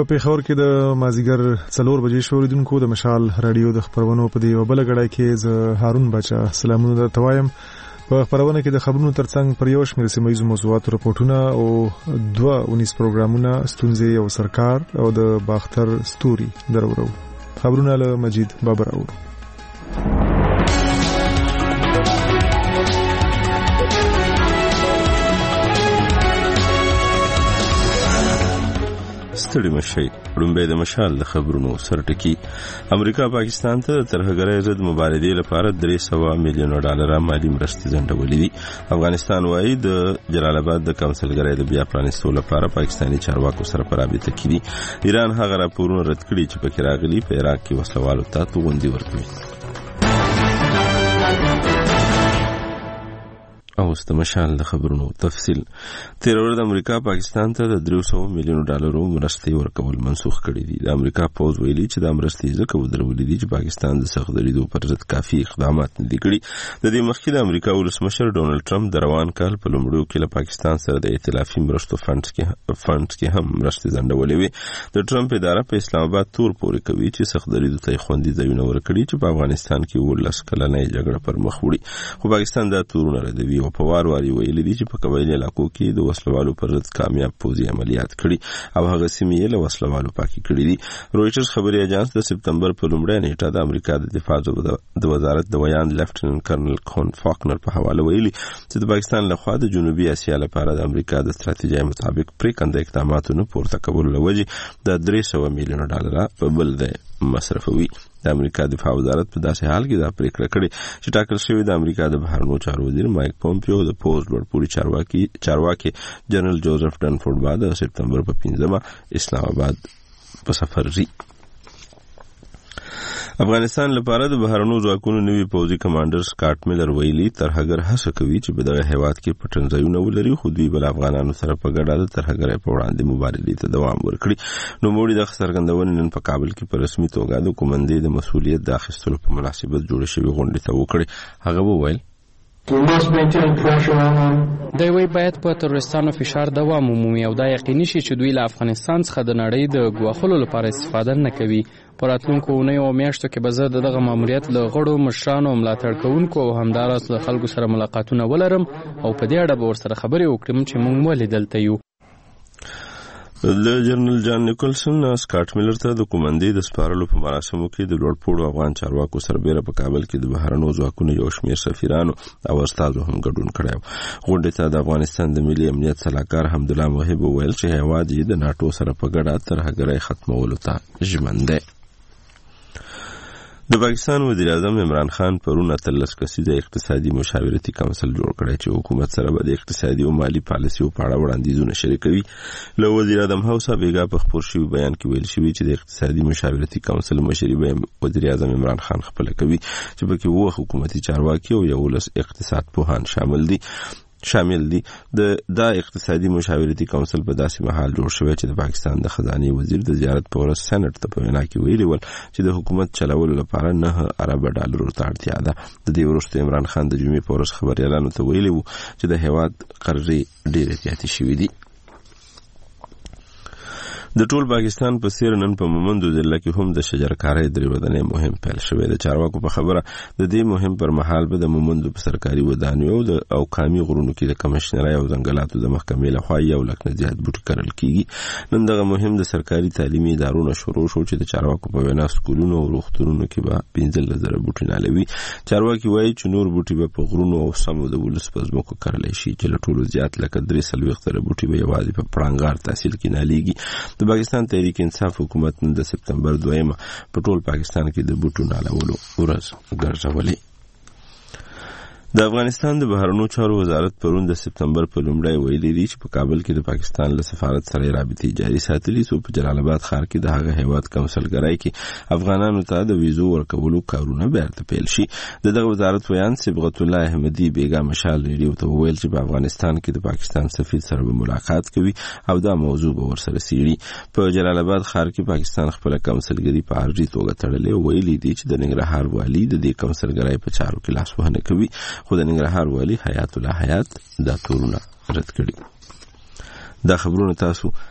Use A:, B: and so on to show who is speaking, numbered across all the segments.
A: په پیښور کې د مازیګر 4 بجې شوریدونکو د مشال رادیو د خبرونو په دی وبله غړای کې ز هارون بچا سلامونه درته وایم. په خبرونه کې د خبرونو ترڅنګ پر یو شمېر سیمه موضوعات راپورټونه او 2 پروګرامونه ستونزې او سرکار او د باختر ستوري درورو. خبرونه له مجید بابر اورو.
B: ستړي مشي رومبه د مشال د خبرونو سرټکی. امریکا پاکستان ته ترهګرۍ ضد مبارزې لپاره $300 میلیون مالی مرستې ځنډولې دي. افغانستان وايي د جلال آباد د کونسلګرۍ د بیا پرانیستو لپاره پاکستاني چارواکو سره په رابطه کې دي. ایران هغه راپورونه رد کړي چې پکې راغلي په عراق کې وسلوالو ته توغندي ورکوي. او ست مشال د خبرونو تفصیل. تیر ورځ امریکا پاکستان ته د $300 میلیون مرستې ورکول منسوخ کړي دي. د امریکا پوز ویلي چې د مرستې ځکه ودرولې دي چې پاکستان د سخت دریدو پر ضد کافي اقدامات نه دي کړي. د دې مخکې د امریکا ولسمشر ډونالد ټرمپ د روان کال په لومړیو کې له پاکستان سره د ائتلافي مرستو فنډز کې هم مرستې ځنډولې وې. د ټرمپ اداره په اسلام آباد تور پورې کوي چې سخت دریدو ته خوندي ځایونه ورکړي چې په افغانستان کې 19 کلنې جګړه پر مخ وړي. خو پاکستان دا تورونه ردوي او په وار ویلي دي چې په قبایلی علاقو کې د وسلوالو پر ضد کامیاب پوځي عملیات کړي او هغه سیمې له وسلوالو پاکي کړي دي. رويټرز خبري اژانس د سپتمبر په لومړۍ نیټه د امریکا د دفاع د وزارت د ویان لیفټننټ کرنل کون فاکنر په حواله ویلي چې د پاکستان لخوا د جنوبي اسیا لپاره د امریکا د ستراتیژۍ مطابق پریکنده اقداماتونو پورته کول لوجې د $300 میلیون په بل ځای مصرفوي. د امریکا دفاع وزارت په داسې حال کې دا پریکړه کړې چې ټاکل شوی د امریکا د بهرنیو چارو وزیر مایک پومپیو د پوز لوړپوړي چارواکي جنرال جوزف ډنفورد بعد د سپتمبر په 15 اسلام آباد په سفر ځي. افغانستان لپاره د بهرنیو ځواکونو نوی پوځي کمانډر سکاټ میلر ویلي ترهګر هڅه کوي چې په دغه هیواد کې پټنځایونه ولري خو دوی بل افغانانو سره په ګډه د ترهګرۍ په وړاندې مبارزې ته دوام ورکړي. نو موږ د څرګندونې نن په کابل کې په رسمي توګه د کومندې د مسؤلیت د اخیستلو په مناسبت جوړ شوی غونډه ته وکړي. هغه وویل
C: دوی باید په تروریستانو فشار دوام ومومي او دا یقیني شي چې دوی له افغانستان څخه د نړۍ د ګواښلو لپاره استفاده نه کوي. په راتلونکو اونیو او میاشتو کې به زه دغه ماموریت له غړو مشرانو ملاتړ کوونکو او همداراز له خلکو سره ملاقاتونه ولرم او په دې اړه به ورسره خبرې وکړم چې موږ ولې دلته یو.
B: د جنرال جان نیکلسن سکاټ میلر ته د کومندې د سپارلو په مراسمو کې د لوړپوړو افغان چارواکو سربېره په کابل کې د بهرنیو ځواکونو یو شمېر سفیرانو او استازو هم ګډون کړی. غونډې ته د افغانستان د ملي امنیت سلاکار حمدالله موهب وویل چې هیواد یې د ناټو سره په ګډه ترهګرۍ ختمولو ته ژمن دی. د پاکستان وزیر اعظم عمران خان پرون 13 کسیزه اقتصادي مشاورتي کونسل جوړ کړی چې حکومت سره به د اقتصادي او مالی پالیسیو په اړه وړاندیزونه شریکوي. له وزیر اعظم هوسا بیگا په خبر شوی بیان کې ویل شوی چې د اقتصادي مشاورتي کونسل مشري به وزیر اعظم عمران خان خپل کوي چې پکې وو حکومتي چارواکي او 11 اقتصاد پوهان شامل دي. د اقتصادي مشاورتي کونسل په داسې محل جوړ شوی چې د پاکستان د خزانه وزیر د زیارت په ورځ سېنات ته په وینا کې ویلي ول چې د حکومت چلولو لپاره $9 ارب ته اړتیا ده. د دې وروسته عمران خان د جمعې په ورځ خبريالانو ته ویلي وو چې د هیواد قرضې ډېرې زیاتې شوې دي. د ټول پاکستان په څیر نن په مومندو ضلع کې هم د شجرکارۍ درې مهم پیل شوی. د چارواکو په خبره د دې مهم پر مهال به د مومندو په سرکاري ودانیو او قامي غرونو کې د کمشنرۍ او ځنګلاتو د محکمې لخوا 1 لک نه زیات بوټي کرل کیږي. نن دغه مهم د سرکاري تعلیمي ادارو شروع شو چې د چارواکو په وینا سکولونو او روغتونونو کې به 15,000 بوټي نالوي. چارواکي وایي چې نور بوټي به په غرونو او سمو د ولس په ځمکو کرل شي چې له ټولو زیات لکه 340 بوټي به یوازې په پړانګار تحصیل کې ناليږي. د پاکستان تحریک انصاف حکومت نن د سپتمبر 2 په ټول پاکستان کې د بوټو نالولو ورځ ګرځولې. د افغانستان د بهرنیو چارو وزارت پرون د سپتمبر په لومړۍ ویلي دي چې په کابل کې د پاکستان له سفارت سره رابطې جاري ساتلي سو په جلال آباد ښار کې د هغه هیواد کونسلګرۍ کې افغانانو ته د ویزو ورکولو کارونه بیرته پیل شي. دغه وزارت ویان صبغت الله احمدی بیگا مشال ریډیو ته ویل چې په افغانستان کې د پاکستان سفیر سره ملاقات کوي او دا موضوع به ورسره سیړي. په جلال آباد ښار کې پاکستان خپل کونسلګری په عرضي توګه تړلې ویلي دي چې د ننګرهار والی د دې کونسلګرۍ په چارو کې لاسوهنه کوي. خو د ننګرهار والی حیات الله حیات دا تورونه رد کړي. دا خبرونه تاسو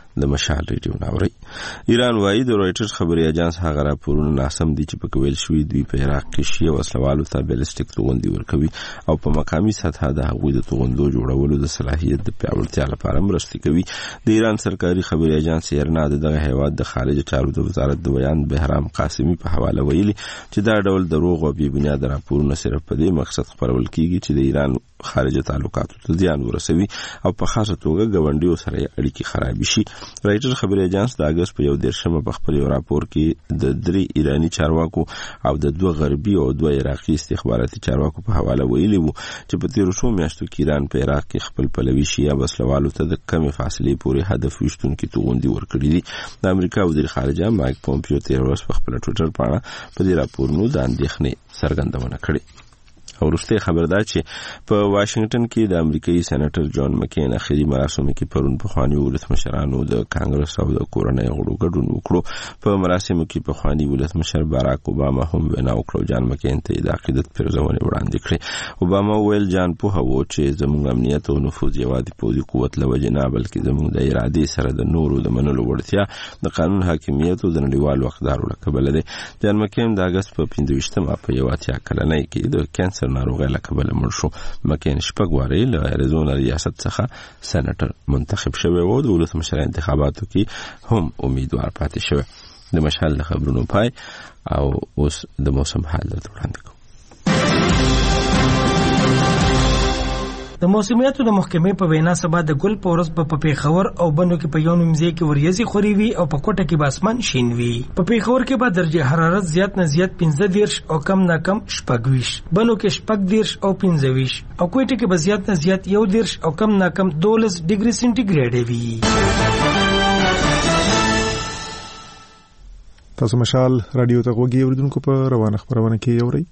B: د مشال ریډیو ناوري. ایران وايي د رويټرز خبري اژانس هغه راپورونه ناسم دي چې په کویل شوی دوی په عراق کې شیعه وسلوالو ته بیلستیک توغندي ورکوي او په مقامي سطح د هغوی د توغندو جوړولو د صلاحیت د پیاوړتیا لپاره مرسته کوي. د ایران سرکاري خبري اژانس ایرنا دغه هیواد د خارجه چارو د وزارت د بیان بهرام قاسمی په حواله ویلي چې دا ډول دروغ او بې بنیاد راپورونه صرف په دې مقصد خپرول کیږي چې د ایران خارجه تعلقاتو ته زیان ورسوي او په خاصه توګه ګاونډیو سره اړیکې خراب شي. رایټر خبري اژانس د اگست په 11 په خپل راپور کې د 3 ایرانی چارواکو او د 2 غربي او 2 عراقي استخباراتي چارواکو په حواله ویلي وو چې په تیر شو میاشتو کې ایران په عراق کې خپل پلوي شیعه وسلوالو ته د کمې فاصلې پورې هدف وشتونکي توغندي ورکړي دي. د امریکا وزیر خارجه مایک پومپیو تیر ورځ په خپل ټوئیټر باندې په دې راپورونو د اندېښنې څرګندونه کړې. او وروسته خبر ده چې په واشنگټن کې د امریکایي سېنیټر جان مکین اخري مراسمو کې پرون په خواني ولسمشرانو د کانګرس او د کورنۍ غړو ګډون وکړو. په مراسمو کې په خواني ولسمشر باراک اوباما هم وینا وکړه. جان مکین ته د عقیدت پرځونه وړاندې کړې. اوباما ویل جان په هو چې زموږ امنیت او نفوذ یوازې پوځي قوت لوجه نه بلکې زموږ د ارادې سره د نورو د منلو وړتیا د قانون حاکمیت او د نړیوالو اقدارو له کبله ده. جان مکین د اگست په 25 په یو اتیا کلنۍ کې د کانسر ناروغي له کبله مړ شو. مکین شپږ واري له اریزونا ریاست څخه سېنیټر منتخب شوی و. د ولسمشر انتخاباتو کې هم امیدوار پاتې شوی. د مشال خبرونو پای او اوس د موسم حال درته وړاندې کوم.
D: د موسمیاتو د محکمې په وینا سبا د ګل په ورځ په پیښور او بنو کې په یو نیمځای کې وریځي خوري وي او په کوټه کې به اسمان شین وي. په پیښور کې به درجه حرارت زیات نه زیات 15 او کم نه کم 26، بنو کې 14 او 15 او کوټه کې به زیات نه زیات 11 او کم نه کم 12 ډیګري سنټیګریډ وي.
A: تاسو مشال رادیو ته غوږی اوریدونکو په روانه خبرونه کې اورئ.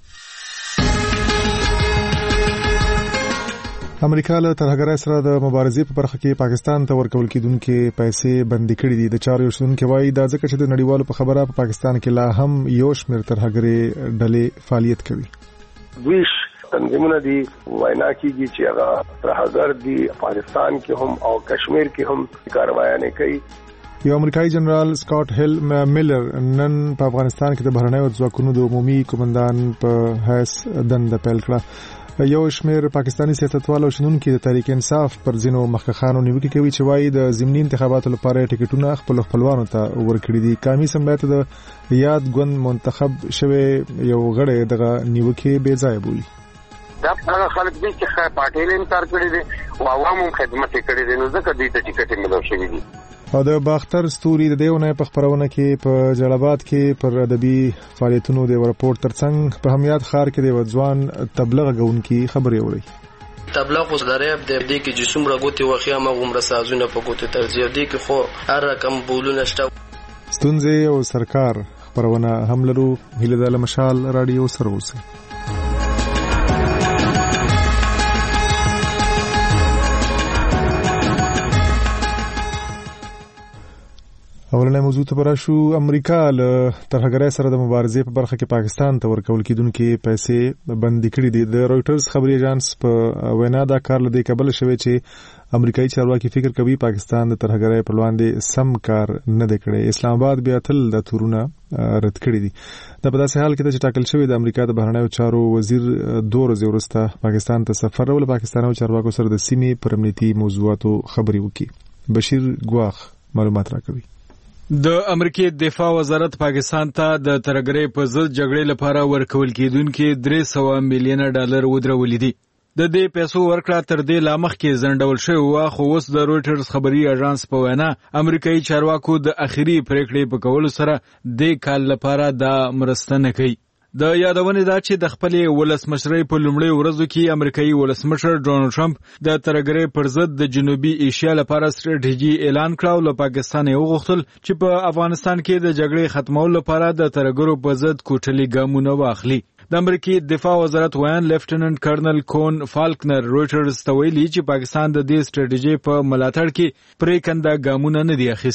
A: امریکا له ترهګرۍ سره د مبارزې په برخه کې پاکستان ته ورکول کېدونکې پیسې بندي کړې دي. د چارو شونکو وايي دا ځکه چې د نړیوالو په خبره په پاکستان کې لا هم یو شمېر ترهګرۍ ډلې فعالیت کوي.
E: ویش تنظیمونه دي وینا کیږي چې هغه ترهګر دي پاکستان کې هم او کشمیر کې هم کاروایانه کوي.
A: یو امریکایي جنرال سکاٹ هیل میلر نن په افغانستان کې د بهرنیو ځواکونو د عمومي قومندان په حیث دنده پیل کړه. یو شمېر پاکستانی سیاستوالو شنونکو د تحریک انصاف پر ځینو مخکخانو نیوکه کوي چې وايي د ضمني انتخاباتو لپاره ټیکټونه خپل خپلوانو ته ورکړي دي. قومي اسمبلی ته د یاد ګوند منتخب شوی یو غړی دغه نیوکه بې ځای بولي.
F: دا هغه خلک دي چې پارټي انکار کړی دي او عوامو خدمت کړی دي، نو ځکه دوی ته ټیکټ ملو شوی دي.
A: او د باختر ستوري د دیونه په خبرونه کې په جلالآباد کې پر ادبي فعالیتونو د ورپورټ ترڅنګ په همیات ښار کې د وځوان تبلیغ غونکي خبرې وړي.
G: تبلیغ اوس دریاب د دې کې جسم راغوتي واخیا ما غومره سازونه په ګوتو ترځي دي کې خو هر رقم بولونه شته.
A: ستونزې او سرکار خبرونه هم لرو. هیله د مشال رادیو سره اوسئ. اولنې موضوع ته براشو. امریکا له ترهګرۍ سره د مبارزې په برخه کې پاکستان ته ورکول کېدونکې پیسې بندي کړې دي. د رويټرز خبري اژانس په وینا دا کار لدې کبل شوی چې امریکایي چارواکي فکر کوي پاکستان د ترهګرۍ پر وړاندې سم کار نه دی کړی. اسلام آباد بیا تل د تورونه رد کړی دي. د په داسې حال کې چې ټاکل شوی د امریکا د بهرنیو چارو وزیر 2 ورځې وروسته پاکستان ته سفر ول پاکستاني چارواکو سره د سیمې پر امنیتي موضوعاتو خبرې وکړي. بشیر ګواخ معلومات راکوي.
H: د امریکای دفاع وزارت پاکستان ته د ترهګرۍ په ضد جګړې لپاره ورکول کېدونکې $300 میلیون ودرولې دي. د دې پیسو ورکړه تر دې لا مخکې ځنډول شوې وه، خو اوس د رويټرز خبري اژانس په وینا امریکایي چارواکو د اخري پریکړې په کولو سره د کال لپاره دا مرسته نه کوي. د یادونې دا چې د خپل ولسمشرۍ په لومړۍ ورځو کې امریکایي ولسمشر ډونالد ټرمپ د ترهګرۍ پر ضد د جنوبي ایشیا لپاره ستراتیژي اعلان کړ او له پاکستان یې وغوښتل چې په افغانستان کې د جګړې ختمولو لپاره د ترهګرو په ضد کوټلي ګامونه واخلي. د امریکای دفاع وزارت ویان لیفټیننټ کرنل کون فالکنر رويټرز ته ویلي چې پاکستان د دې ستراتیژي په ملاتړ کې پریکنده ګامونه نه دي اخیستي.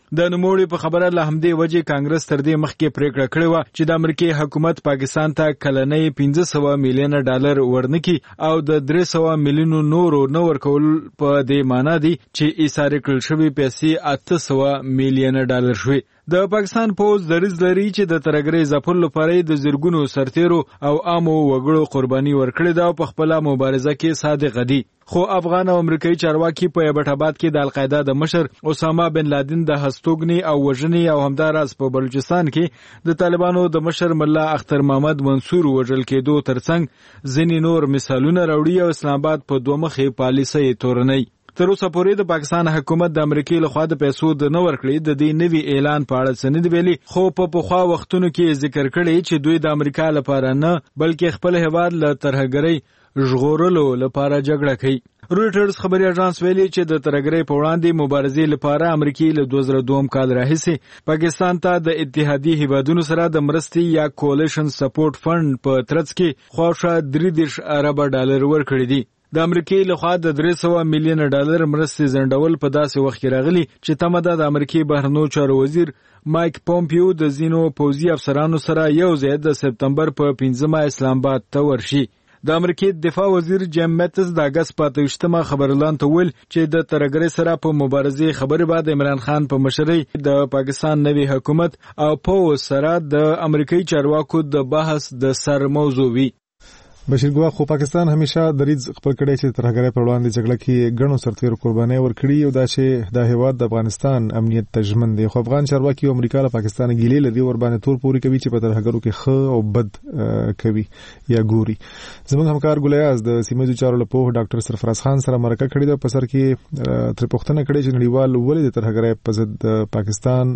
H: د نوموړي په خبره له همدې وجې کانګرس تر دې مخکې پریکړه کړې و چې د امریکای حکومت پاکستان ته کلنۍ 500 میلیونه ډالر ورنکي او د 300 میلیونو نورو نو ورکول په دې معنی دی چې ایثار کړل شوی پیسې 800 میلیونه ډالر شوي. د پاکستان پوز دریځ لري چې د ترګرۍ ځپلو لپاره د زرګونو سرتیرو او عامو وګړو قرباني ورکړې ده او په خپل مبارزه کې صادق دي. خو افغان او امریکایي چارواکي په ابټاباد کې د القاعده د مشر اسامه بن لادن د هستوګنی او وژنې او همداراز په بلوچستان کې د طالبانو د مشر ملا اختر محمد منصور وژل کېدو ترڅنګ ځینې نور مثالونه راوړي او اسلام آباد په دوه مخې پالیسۍ تورنۍ. تر اوسه پورې د پاکستان حکومت د امریکای لخوا د پیسو د نه ورکړې د دې نوي اعلان په اړه څه نه دی ویلي، خو په پخوا وختونو کې ذکر کړی چې دوی د امریکا لپاره نه بلکې خپل هیواد له ترهګرۍ ژغورلو لپاره جګړه کوي. رويټرز خبري اژانس ویلي چې د ترهګرۍ په وړاندې مبارزې لپاره امریکای له 2002 کال راهیسې پاکستان ته د اتحادیې هیوادونو سره د مرستې یا کولیشن سپورټ فند په ترڅ کې خواشه 3 ارب ډالر ورکړي دي. د امریکای لخوا د 300 میلیون ډالر مرستې زندول په داسې وخت کې راغلي چې تمه ده د امریکای بهرنیو چارو وزیر مایک پومپیو د زینو پوځي افسرانو سره یو ځای د سپتمبر په 15 اسلام آباد ته ورشي. د امریکای دفاع وزیر جیم میتس د اگست په 28 خبرلاند ته ویل چې د ترګرۍ سره په مبارزې خبرې بعد عمران خان په مشرۍ د پاکستان نوي حکومت او په سره د امریکای چارواکو د بحث د سر موضوع وي.
A: بشیر ګواخ خو پاکستان همیشه دریځ خپل کړی چې ترهګرۍ پر وړاندې جګړه کې ګڼو سرتیرو قرباني ورکړي او دا چې د هیواد د افغانستان امنیت تضمین دی. خو افغان چارواکي او امریکا له پاکستان ګیلې لري ور باندې تور پوري کوي چې په ترهګرو کې ښه او بد کوي یا ګوري. زموږ همکار ګلیاز د سیمې چارو لپاره ډاکټر سرفراز خان سره مرکه کړې ده په سر کې تر پوښتنه کړې چې نړیوال ولې د ترهګرۍ په ضد پاکستان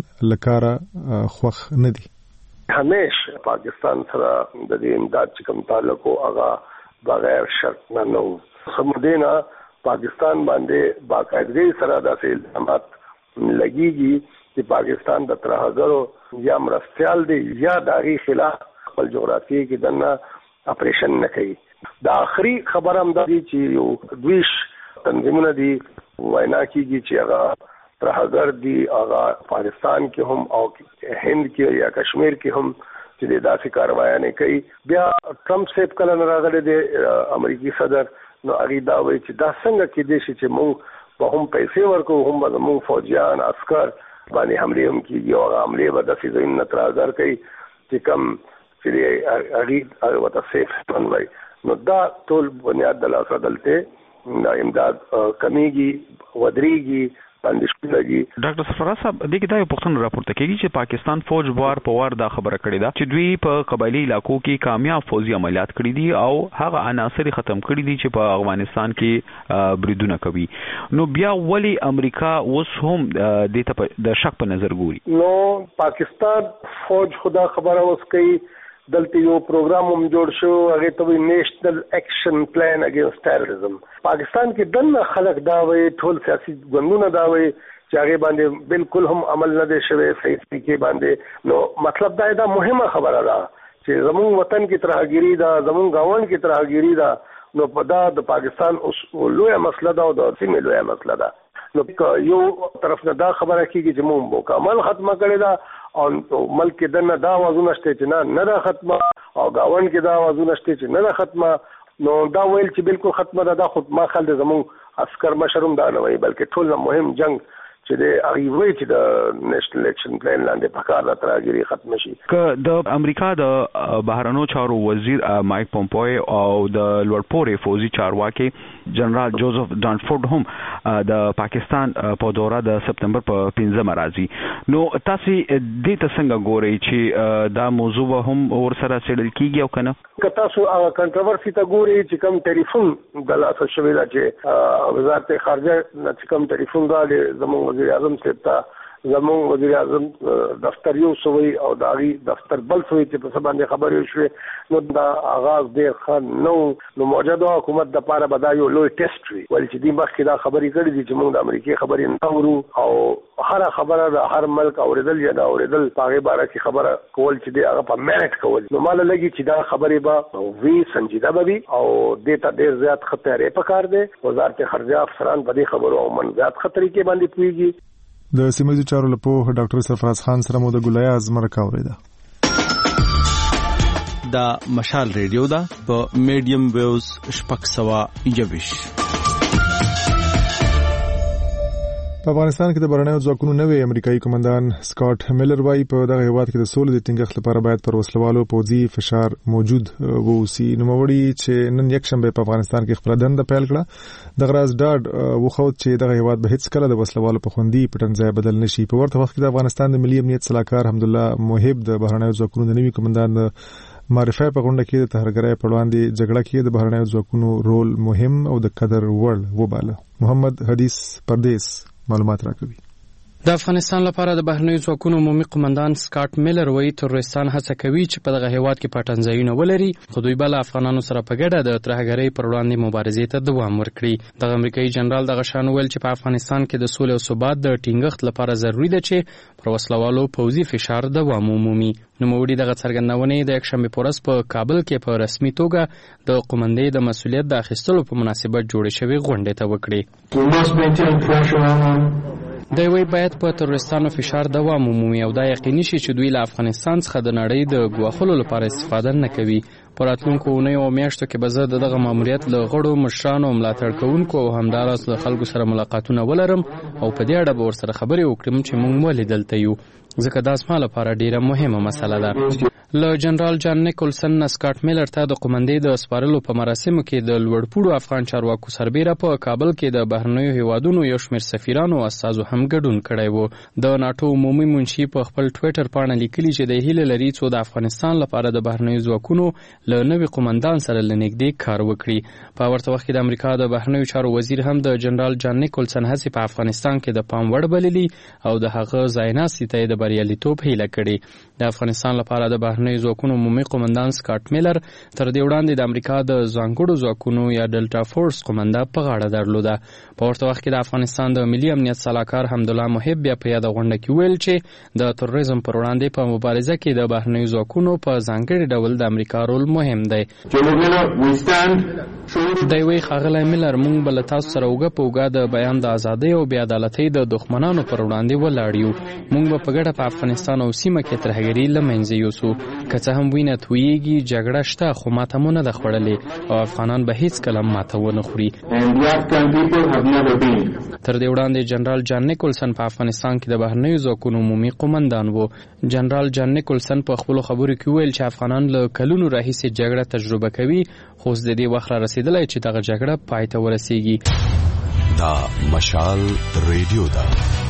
A: لکاره خوښ نه دي.
E: همیشه پاکستان سره د دې امداد چې کوم تعلق او هغه بغیر شرط نه سمودینا پاکستان باندې باقاعدګي سره د الزامات لګيږي چې پاکستان د ترهګرو یا مرستيال دی یا دغه خلاف خپل جغرافیه کې دنه اپریشن نه کوي. د اخري خبر هم دی چې یو دویش تنظیمونه دي وینا کیږي چې هغه ترهګر دي هغه افغانستان کې هم او هند کې یا کشمیر کې هم چې داسې کاروایي نه کوي. بیا ټرمپ صاحب کله راغلی دی امریکایي صدر نو هغه دا وایي چې دا څنګه کې دي چې موږ په هم پیسې ورکو هم موږ فوجیان عسكر باندې حمله هم کیږي او حمله به د فزین ترهګر کوي چې کم چې هغه وته سیف بنوي. نو دا ټول بنیاد د لاسه دلته امداد کمیږي ودرېږي
I: ډاکټر سرفراز صاحب دغه دا یو پوښتنه راپورته کیږي چې پاکستان فوج وار په وار دا خبره کړې ده چې دوی په قبایلی علاقو کې کامیاب فوجي عملیات کړي دي او هغه عناصر ختم کړي دي چې په افغانستان کې بریدونه کوي. نو بیا ولی امریکا اوس هم د شک په نظر ګوري؟
E: نو پاکستان فوج خدا خبره اوس کوي دلته یو پروګرام هم جوړ شو هغه ته نېشنل اکشن پلان اگینست ټیرریزم. پاکستان کې دنه خلک دا وایي ټول سیاسي ګوندونه دا وایي چې هغه باندې بالکل هم عمل نه دی شوی صحیح طریقې باندې. نو مطلب دا مهمه خبره ده چې زموږ وطن کې ترهګری ده زموږ گاوند کې ترهګری ده. نو په دا د پاکستان اوس لویه مسله ده او د سیمې لویه مسله ده. نو یو طرف نه دا خبره کیږي چې موږ مکمل ختمه کړی ده او ملک کې دنه دا وازونه شته چې نه ختمه او گاوند کې دا وازونه شته چې نه ختمه. نو دا ویل چې بالکل ختمه ده دا خود ما خل د زموږ عسكر مشروم دا نه وي بلکې ټول مهم جنگ چې د هغه وی چې د نېشنل اکشن پلان لاندې په کار ترهګری ختم شي.
I: که د امریکا د بهرنیو چارو وزیر مایک پومپیو او د لوړپوړي فوجي چارواکي جنرال جوزف دانفورد هم د پاکستان په دوره د سپتمبر په 15 راځي. نو تاسو دې ته څنګه ګورئ چې دا موضوع هم ورسره څېړل کیږي او کنه؟
E: که تاسو هغه کنټروورسي ته ګورئ چې کوم ټلیفون د لاسه شوی دا چې وزارت خارجه چې کوم ټلیفون دا زموږ وزیر اعظم صاحب ته زموږ وزیر اعظم دفتر یو سوی او داغي دفتر بل سوی چې په سبا باندې خبرې شوې نو دا آغاز ډېر ښه نو موجوده حکومت د پاره به دا یو لوی ټیسټ وي ولې چې دې مخکې دا خبرې کړې دي چې موږ د امریکای خبرې نه اورو او هر خبره د هر ملک اوریدل یا دا اوریدل په هغه باره کې خبره کول چې دی هغه په میرټ کول. نو مال لګي چې دا خبرې به وی سنجیده به وي او دې ته ډېر زیات خطرې پکار دي. وزارت خارجه افسران په دې خبرو او من زیات خطرې کې باندې پويږي.
A: د سیمایي چارو لپاره ډاکټر سرفراز خان سره مو د ګلایاز مرکه اوریده.
J: دا مشال ریډیو دا په میډیم ویوز 621.
A: په افغانستان کې د بهرنیو ځواکونو نوی امریکایي کمانډان سکاټ میلر وايي په دغه هیواد کې د سولې د ټینګښت لپاره باید پر وسلوالو پوځي فشار موجود ووسی. نوموړي چې نن یکشنبه په افغانستان کې خپل دنده پیل کړه د غراز ډاډ وخوت چې دغه هیواد به هیڅ کله د وسلوالو په خوندي پټنځای بدل نشي. په ورته وخت کې د افغانستان د ملي امنیت صلاحکار حمدالله محب د بهرنیو ځواکونو د نوي کمانډان معرفي په غونډه کې د تهرګرۍ په وړاندې جګړه کې د بهرنیو ځواکونو رول مهم او د قدر وړ وباله. محمد حدیث پردیس معلومات راکوي.
C: د افغانستان لپاره د بهرنیو ځواکونو عمومي قومندان سکاټ میلر وایي تروریستان هڅه کوي چې په دغه هیواد کې پټنځایونه ولري، خو دوی بل افغانانو سره په ګډه د ترهګرۍ پر وړاندې مبارزې ته دوام ورکړي. دغه امریکایي جنرال دغه شان ویل چې په افغانستان کې د سولې او ثبات د ټینګښت لپاره ضروری ده چې پر وسلوالو پوځي فشار دوام ومومي. نوموړي دغه څرګندونې د یکشنبه په ورځ په کابل کې په رسمي توګه د قومندې د مسؤلیت د اخیستلو په مناسبت جوړې شوې غونډې ته وکړي. دوی وایي باید په تروریستانو فشار دوام ومومي او دا یقیني شي چې دوی له افغانستان څخه د نړۍ د ګواښلو لپاره استفاده نه کوي. په راتلونکو اونیو او میاشتو کې به زه دغه ماموریت له غړو مشرانو او ملاتړ کوونکو او همداراز له خلکو سره ملاقاتونه ولرم او په دې اړه به ورسره خبرې وکړم چې موږ ولې دلته یو، ځکه دا زما لپاره ډیره مهمه مسله ده. له جنرال جان نیکولسن نه سکاټ میلر ته د قومندې د سپارلو په مراسمو کې د لوړپوړو افغان چارواکو سربیره په کابل کې د بهرنیو هیوادونو یو شمېر سفیرانو او استازو هم ګډون کړی و. د ناټو عمومي منشي په خپل ټویټر پاڼه لیکلي چې د هیله لري څو د افغانستان لپاره د بهرنیو ځواکونو له نوي قومندان سره لنږدې کار وکړي. په ورته وخت کې د امریکا د بهرنیو چارو وزیر هم د جنرال جان نیکولسن هڅې په افغانستان کې د پام وړ بللي او د هغه ځایناستي ته د بریالیتوب هیله کړې. د افغانستان لپاره د بهرنیو ځواکونو عمومي قومندان سکاټ میلر تر دې وړاندې د امریکا د ځانګړو ځواکونو یا ډلټا فورس قومنده په غاړه درلوده. په ورته وخت کې د افغانستان د ملي امنیت صلاحکار حمدالله محب بیا په یاده غونډه کې ویل چې د تروریزم پر وړاندې په مبارزه کې د بهرنیو ځواکونو په ځانګړي ډول د امریکا رول مهم دی. دی وایي ښاغلی میلر موږ به له تاسو سره اوږه په اوږه د بیان د ازادۍ او بې عدالتۍ د دښمنانو پر وړاندې ولاړ یو. موږ به په ګډه په افغانستان او سیمه کې ترهګري له منځه یوسو. که څه هم وینه تویېږي، جګړه شته، خو ماته مو نه ده خوړلې او افغانان به هیڅ کله ماته ونه خوري. تر دې وړاندې جنرال جان نیکولسن په افغانستان کې د بهرنیو ځواکونو عمومي قومندان و. جنرال جان نیکولسن په خپلو خبرو کې ویل چې افغانان له کلونو راهیسې جګړه تجربه کوي، خو اوس د دې وخت را رسېدلی چې دغه جګړه پای ته ورسیږي.
K: دا مشال ریډیو ده.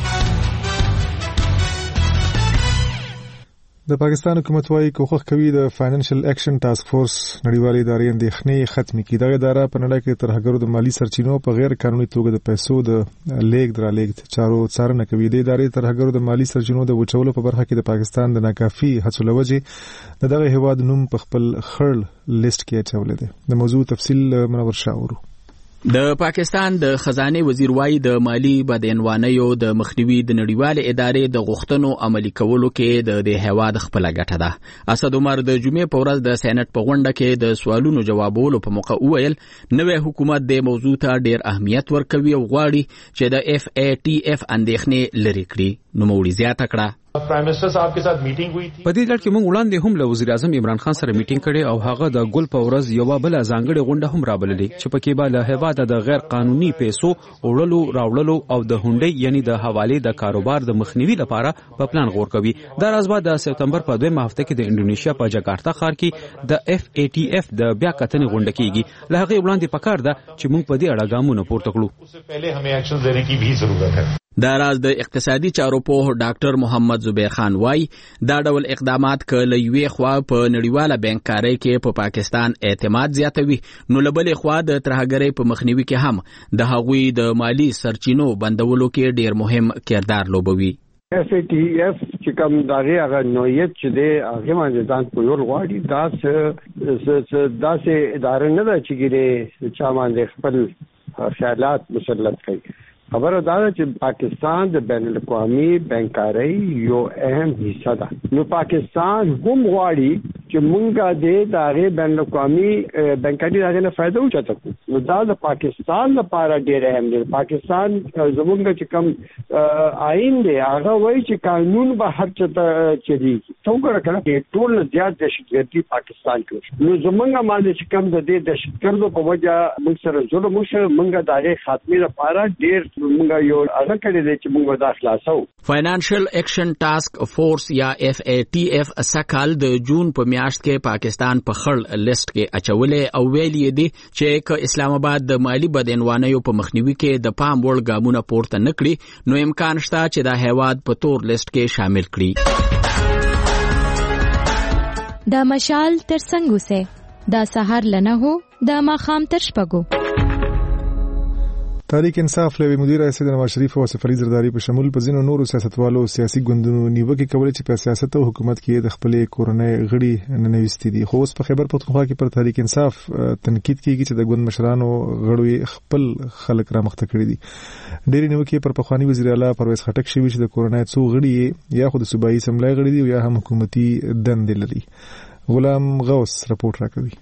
A: د پاکستان حکومت وايي کوښښ کوي د فاینانشل اکشن ټاسک فورس نړیوالې ادارې اندېښنې ختمې کړي. دغه اداره په نړۍ کې ترهګرو د مالی سرچینو په غیر قانوني توګه د پیسو د لیږد رالېږد چارو څارنه کوي. د ادارې ترهګرو د مالی سرچینو د وچولو په برخه کې د پاکستان د ناکافي هڅو له وجې د دغه هیواد نوم په خپل خړ لیست کې اچولی دی. د موضوع تفصیل منور شاورو.
L: د پاکستان د خزانه وزیر وايي د مالی بدعنوانیو د مخنیوي د نړیوال ادارې د غوښتنو عملي کولو کې د هیواد خپل ګټه ده. اسد عمر د جمعې په ورځ د سېنات په غونډه کې د سوالونو جوابولو په موقع وویل نوې حکومت د موضوع ته ډېر اهمیت ورکوي او غواړي چې د FATF اندېښنې لرې کړي. نوموړي زیاته کړه
M: پرایم منسٹر صاحب کے ساتھ میټینګ ہوئی تھی.
H: په دې ډول کې موږ وړاندې هم له وزیر اعظم عمران خان سره میټینګ کړي او هغه د ګل په ورځ یو بل ځانګړي غونډه هم رابللې چې پکې به له هیواد د غیر قانوني پیسو وړلو راوړلو او د هونډي یعنی د حواله د کاروبار د مخنیوي لپاره په پلان غور کوي. دا راز بعد د سپتمبر په 2 هفته کې د انډونیشیا په جاکارتا ښار کې د FATF د بیا کتنې غونډه کیږي. له هغه وړاندې پکار ده چې موږ په دې اړه ګامونه پورته کړو.
M: اس سے پہلے ہمیں ایکشن لینے کی بھی ضرورت ہے.
L: دا راز د اقتصادي چارو په ډاکټر محمد زبیر خان وای دا ډول اقدامات کله یوې خوا په نړیواله بانکدارۍ کې په پاکستان اعتماد زیاتوي، نو لبلې خوا د ترهګرۍ په مخنیوي کې هم د هغوی د مالی سرچینو بندولو کې ډیر مهم کردار لوبوي.
N: FATF چې کوم دغه هغه نوعیت چې د هغه باندې ځان په یو غواړي دا څه اداره نه ده چې ګره چا باندې خپل خیالات مسلط کوي. خبره دا ده چې پاکستان د بین الاقوامي بانکدارۍ یو اهم حصہ ده. نو پاکستان هم غواړي چې مونږه د هغه بین الاقوامي بانکي دغه نه فائدہ وچاته کو نو دا د پاکستان لپاره ډېر اهم دی. پاکستان زمونږ چې کوم آئین دی هغه وایي چې قانون به هر چاته چلی څنګه کړه ټول زیات دهشتګردي پاکستان کې نو زمونږ باندې چې کوم د دې دهشتګردو په وجه موږ سره ظلم وشو مونږه د هغه خاتمه لپاره ډېر مونږ یو هغه کړی دی چې مونږ دا خلاصو.
L: فاینانشل ایکشن ټاسک فورس یا FATF سکهال د جون په میاشت کې پاکستان په خړ لیست کې اچولې او ویلي دي چې اسلام آباد د مالی بدعنوانیو په مخنیوي کې د پام وړ ګامونه پورته نکړي نو امکان شته چې دا هیواد په تور لیست کې شامل کړي.
O: دا مشال تر څنګه سه دا سحر لنه هو دا ماخام تر شپګو.
A: تحریک انصاف له مدیر رئیس نواز شریف او سفری زرداری په شمول په ځینو نورو سیاستوالو سیاسي ګوندونو نیوکه کوي چې په سیاست او حکومت کې د خپل کورنۍ غړي ننويستي دي. خو اوس په خیبر پختونخوا کې پر تحریک انصاف تنقید کیږي چې د ګوند مشرانو غړي خپل خلک را مخته کړی دي. ډېری نیوکه پر پخوانی وزیر اعلی پرویز خټک شوی چې د کورنۍ څو غړي یا خود صوبایي اسمبلی غړي دي یا هم حکومتي دندې لري. غلام غوث رپورټ راکوي.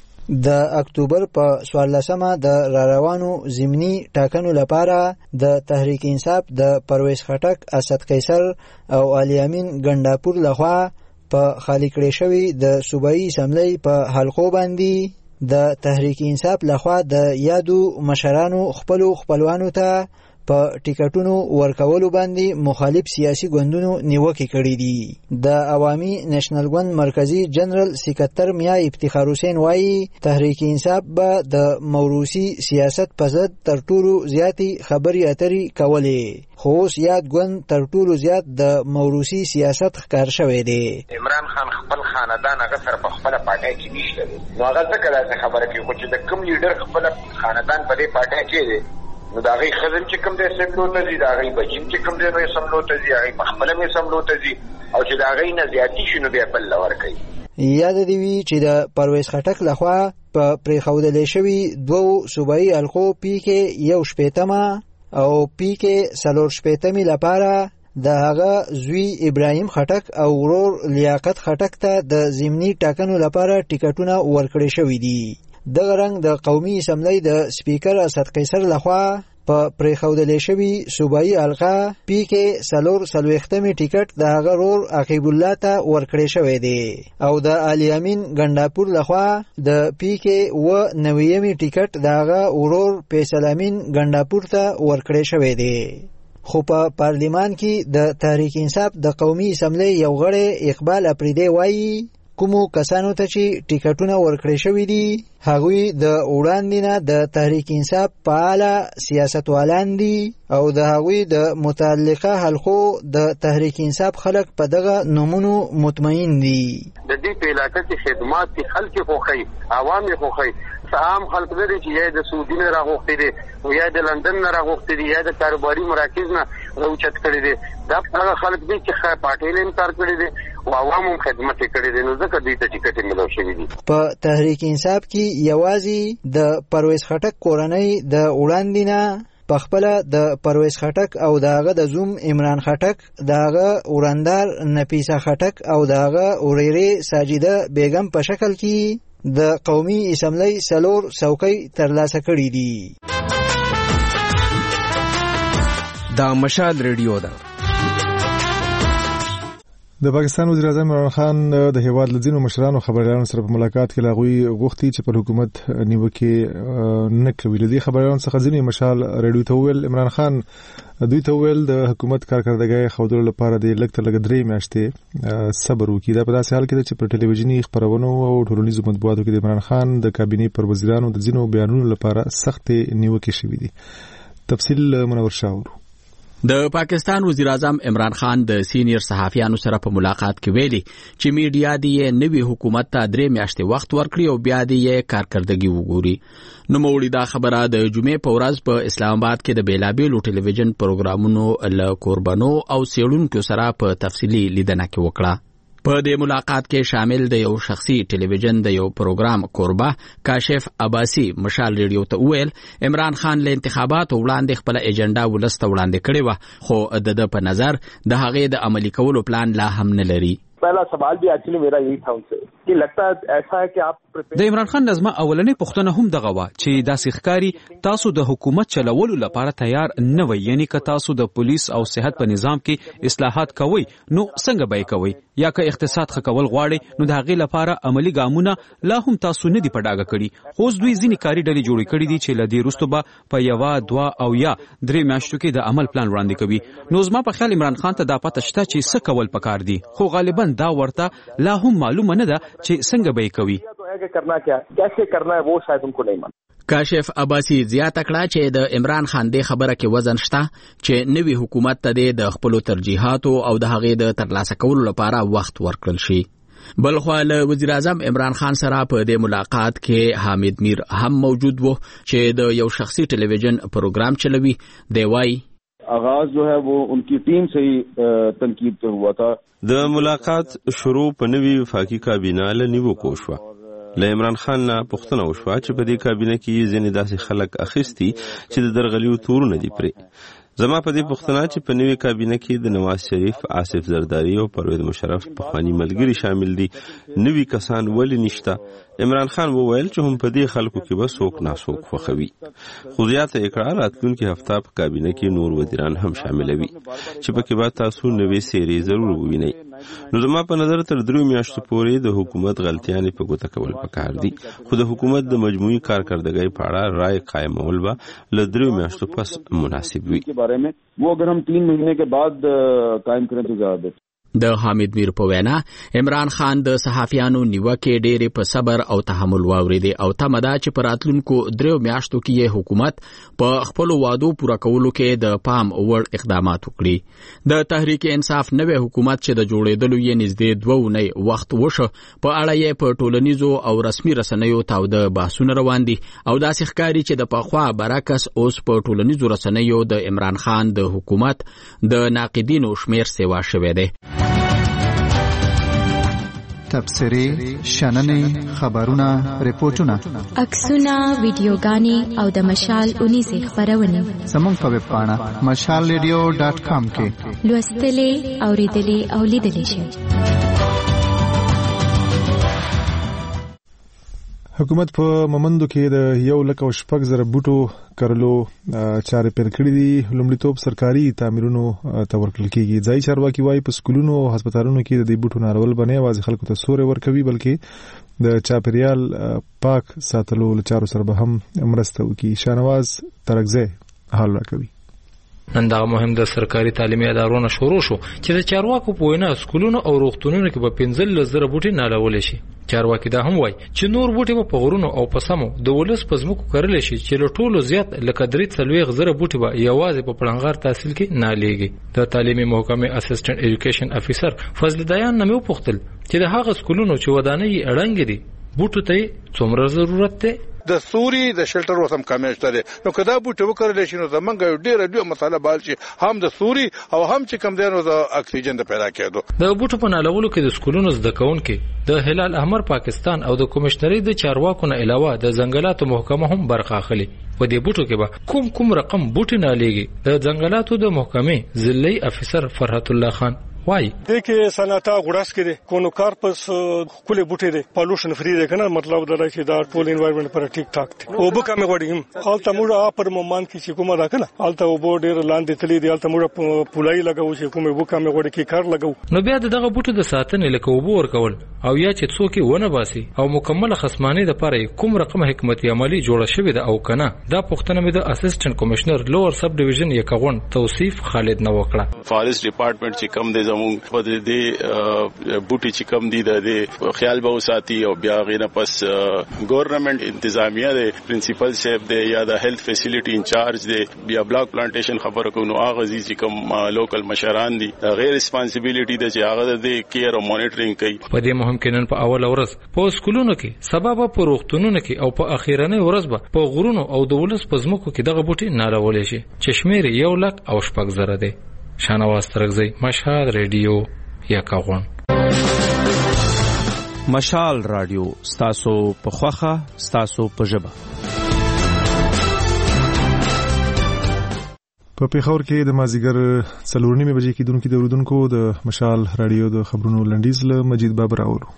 P: د اکتوبر په 14مه د راروانو ضمني ټاکنو لپاره د تحریک انصاف د پرویز خټک، اسد قیصر او علي امین ګنداپور لخوا په خالی کړی شوی د صوبایي اسمبلی په حلقو باندې د تحریک انصاف لخوا د یادو مشرانو خپلوانو ته په ټیکټونو ورکولو باندې مخالف سیاسي ګوندونو نیوکه کړې دي. د عوامي نېشنل ګوند مرکزی جنرال سکرټر میا افتخار حسین وایي تحریک انصاف به د موروثي سیاست په ضد تر ټولو زیاتې خبرې اترې کولې خو اوس یاد ګوند تر ټولو زیات د موروثي سیاست ښکار شوی دی.
Q: عمران خان خپل خاندان هغه سره په خپل پټای کې نشته نو هغه څنګه دا خبره کوي چې د کوم لیډر خپل خاندان په دې پټای کې دی نو دا غي خزم چې کوم دې سملو ته دي دا غي بچین چې کوم دې نو سملو ته دي هغه خپل مې سملو ته دي او چې دا غي نه زیاتی شنو به بل لور کوي.
P: یاد دی وی چې د پرویز خټک لخوا په پریخودل شوی دوه صوبایي الخو پی کې یو شپېتمه او پی کې سلور شپېتمه لپاره د هغه زوی ابراهیم خټک او ورور لیاقت خټک ته د ضمني ټاکنو لپاره ټیکټونه ورکړي شوی دي. دغه رنګ د قومي اسمبلی د سپیکر اسد قیصر لخوا په پریخودل شوی صوبایي القا پی کې سلور سلوختمي ټیکټ د هغه رور عقیب الله ته ورکړی شوی دی او د علي امین ګنداپور لخوا د پی کې و نوېمي ټیکټ د هغه ورور فیصل امین ګنداپور ته ورکړی شوی دی. خو په پارلیمان کې د تحریک انصاف د قومي اسمبلی یو غړی اقبال اپریدی وایي کومو کسانو ته چې ټیکټونه ورکړی شوی دي هغوی د وړاندې نه د تحریک انصاف فعاله سیاستوالان دي او د هغوی د متعلقه حلقو د تحریک انصاف خلک په دغه نومونو مطمئن دي.
F: د دې په علاقه کې خدمات کې خلک خوخی عوام خوخی عام خلک لري چې یا د سعودي نه راغوښتي دي او یا د لندن نه راغوښتي دي یا د کاروباري مراکز نه راوچت کړي دي دا هغه خلک دي چې پارټي انکار کړي دي او عوامو خدمت کړي دي نو ځکه دوی ته ټیکټ ملو شوی دي. په
P: تحریک انصاف کې یوازې د پرویز خټک کورنۍ د وړاندې نه پخپله د پرویز خټک او داغه د زوم عمران خټک داغه وراندار نفیسه خټک او داغه اوریری ساجده بیگم په شکل کې د قومي اسمبلی سلور څوکۍ ترلاسه کړي دي.
J: دا مشال ریډیو ده.
A: د پاکستان وزیر اعظم عمران خان د هیواد لزینو مشرانو خبريالانو سره په ملاقات کې لاغوي غوښتي چې پر حکومت نیوکه نه کوي. لدی خبريالانو څخه ځینې مشال ریډیو ته ویل عمران خان دوی ته ویل د حکومت کارکردګۍ خودلو لپاره د لږ تر لږه 3 میاشتې صبر وکړي. دا په داسې حال کې چې پر ټلویزیونی خبرونو او ټولنیزو مطبوعاتو کې د عمران خان د کابینې پر وزیرانو د ځینو بیانونو لپاره سخت نیوکه شوې دي. تفصیل منور شاور.
L: د پاکستان وزیر اعظم عمران خان د سینیر صحافیانو سره په ملاقات کې ویلي چې میډیا دی نوی حکومت ته 3 میاشتې وخت ورکړي او بیا دی کارکردګي وګوري. نو موړي دا خبره د جمعې په ورځ په اسلام آباد کې د بیلابیلو ټلویزیون پروګرامونو له قربانو او سیړونکو سره په تفصیلی لیدنه کې وکړه. په دې ملاقات کې شامل د یو شخصي ټلویزیون د یو پروګرام قربا کاشف عباسی مشال ریډیو ته ویل عمران خان له انتخاباتو وړاندې خپل ایجنډا ولسته وړاندې کړې و خو د په نظر د هغې د عملي کولو پلان لا هم نه لري.
R: पहला सवाल भी एक्चुअली मेरा यही था उनसे कि लगता है ऐसा है कि आप
S: د عمران خان نظمه اولنې پوښتنه هم دغه وه چې داسې ښکاري تاسو د حکومت چلولو لپاره تیار نه وئ، یعنی که تاسو د پولیس او صحت په نظام کې اصلاحات کوئ نو څنګه به یې کوئ، یا که اقتصاد ښه کول غواړئ نو د هغې لپاره عملي ګامونه لا هم تاسو نه دي په ډاګه کړي. خو اوس دوی ځینې کاري ډلې جوړې کړي دي چې له دې وروسته به په 1، 2 او یا 3 میاشتو کې د عمل پلان وړاندې کوي. نو زما په خیال عمران خان ته دا پته شته چې څه کول پکار دي، خو غالبا دا ورته لا هم معلومه نه ده چې څنګه به یې کوي.
L: کاشف عباسی زیاته کړه چې د عمران خان د خبره کې وزن شته چې نوی حکومت ته د خپل ترجیحاتو او د هغې د ترلاسه کولو لپاره وخت ورکړل شي. بلخو له وزیر اعظم عمران خان سره په دې ملاقات کې حامد میر هم موجود و چې د یو شخصي ټلویزیون پروګرام چلوي. دی وایي
T: आगाज जो है वो उनकी टीम से ही तनकीद पे हुआ था.
B: د ملاقات شروع په نوي وفاقي کابینه له نیوکو کوشوا. له عمران خان نه پوښتنه وشوه چې په دې کابینه کې ځینې داسې خلک اخیستي چې د درغلیو تورونه دي پرې. زما په دې پوښتنه چې په نوي کابینه کې د نواز شریف، آصف زرداری او پرویز مشرف پخوانی ملګري شامل دي، نوي کسان ولې نشته؟ عمران خان وویل چې هم په دې خلکو کې به څوک ناسوک خوښوي. خو زیاته یې کړه راتلونکي هفته په کابینه کې نور وزیران هم شاملوي چې پکې به تاسو نوې څیرې ضرور ووینئ. نو زما په نظر تر 3 میاشتو پورې د حکومت غلطیانې په ګوته کول پکار دي، خو د حکومت د مجموعي کارکردګۍ په اړه رائے قائمول به له 3 میاشتو پس مناسب وي.
T: वो अगर हम 3 महीने के बाद कायम करें तो ज्यादा.
L: د حامد میر په وینا عمران خان د صحافیانو نیوکې ډېرې په صبر او تحمل واوریدې او تمه ده چې په راتلونکو 3 میاشتو کې حکومت په خپل وعدو پوره کولو کې د پام وړ اقدامات وکړي. د تحریک انصاف نوې حکومت چې د جوړېدلو یې نږدې 2 اونۍ وخت وشو په اړه یې په ټولنیزو او رسمي رسنیو تاوده بحثونه روان دي او داسې ښکاري چې د پخوا برعکس اوس په ټولنیزو رسنیو د عمران خان د حکومت د ناقدینو شمیر سیوا شوی دی.
U: تبصرې، شننې، خبرونه، ریپورتونه،
O: عکسونه، ویډیوګانې او د مشال 19 خبرونه
U: زموږ په ویب پاڼه mashalradio.com کې
O: لوستلې، اوریدلې او لیدلې شئ.
A: حکومت په ممندو کې د 1,06,000 بوټو کرلو چارې پیل کړې دي. لومړیتوب سرکاري تعمیرونو ته ورکړل کېږي. ځایي چارواکي وایي په سکولونو او هسپتالونو کې د دې بوټو نارول به نه یوازې خلکو ته سوری ورکوي بلکې د چاپیریال پاک ساتلو له چارو سره به هم مرسته وکړي. شاهنواز ترکزی حال راکوي.
V: نن دا مهم د سرکاري تعلیمي ادارو شروع شو چې د چارواکو په وینا سکولونو او روغتونونو کې به 15,000 بوټي نالول شي. چارواکي دا هم وایي چې نور بوټي په غرونو او په سمو د ولس په ځمکو کرل شي چې له ټولو زیات لکه 3,000 بوټي به یوازې په پړنګار تحصیل کې نالېږي. د تعلیمي محکمې اسسټنټ ایجوکیشن افیسر فضل دیان نمو پوښتل چې د هغه سکولونو چې ودانۍ اړنګ دي بوټو ته څومره ضرورت دی.
W: د سوري د شلټر وسم کمیشته ده نو کدا بوټو وکړل شي نو زمونږ ډیره ډیره مساله بال شي هم د سوري او هم چې کم دینو د اکسیجن د پیدا کېدو.
V: د بوټو په نالولو کې د سکولونو زده کوونکي د هلال احمر پاکستان او د کمشنري د چارواکو نه علاوه د ځنګلاتو محکمه هم برخه اخلي. په دې بوټو کې به کوم رقم بوټي نالېږي. د ځنګلاتو د محکمې ضلعي افیسر فرحت الله خان وای
X: دغه صنعت غوړاس کې کونو کارپس کله بوټي دي پالوشن فری دی کنه مطلب دا چې دا ټول انوایرنمنت پر ټیک ټاک دي او به کوم غوړي حالت موږ پر مومان کې چې کومه دا کنه حالت او بو ډیر لاندې تللی دی حالت موږ پولای لګاو چې کومه به کوم غوړي کې کار لګاو.
V: نو بیا دغه بوټو د ساتنې لکه وبو ورکول او یا چې څوک ونه باسي او مکمل خصمانه د پاره کوم رقم حکمت عملی جوړه شوی ده او کنه دا پښتنه مې د اسسټنټ کمشنر لوور سب ډیویژن یکغون توصیف خالد نو وکړه.
Y: فارست ډپارټمنټ چې کم دی زموږ په دې بوټي چې کم دي د خیال به وساتي او بیا غینه پس ګورنمنت انتظامیه د پرنسپل سیف دی یا د هیلث فیسیلیټي انچارج دی بیا بلاک پلانټیشن خبره کوو نو هغه چې کم لوکل مشران دي غیر ریسپانسیبিলিټي د چې هغه د کیر او مانیټرینګ کوي.
V: په دې مهم کې نن په اول ورځ په سکولونو کې سبب په روغتونونو کې او په اخیرنۍ ورځ به په غرونو او د ولس په ځمکو کې دغه بوټي نالول شي چې شمیر 1,06,000 دی. شاهنواز ترکزی، مشال ریډیو یکاغون.
J: مشال رادیو ستاسو په خوخه ستاسو په ژبه.
A: په پیښور کې د مازیګر 4:30 بجې کېدونکو د اوریدونکو د مشال رادیو د خبرونو لنډیز له مجید بابر اورو.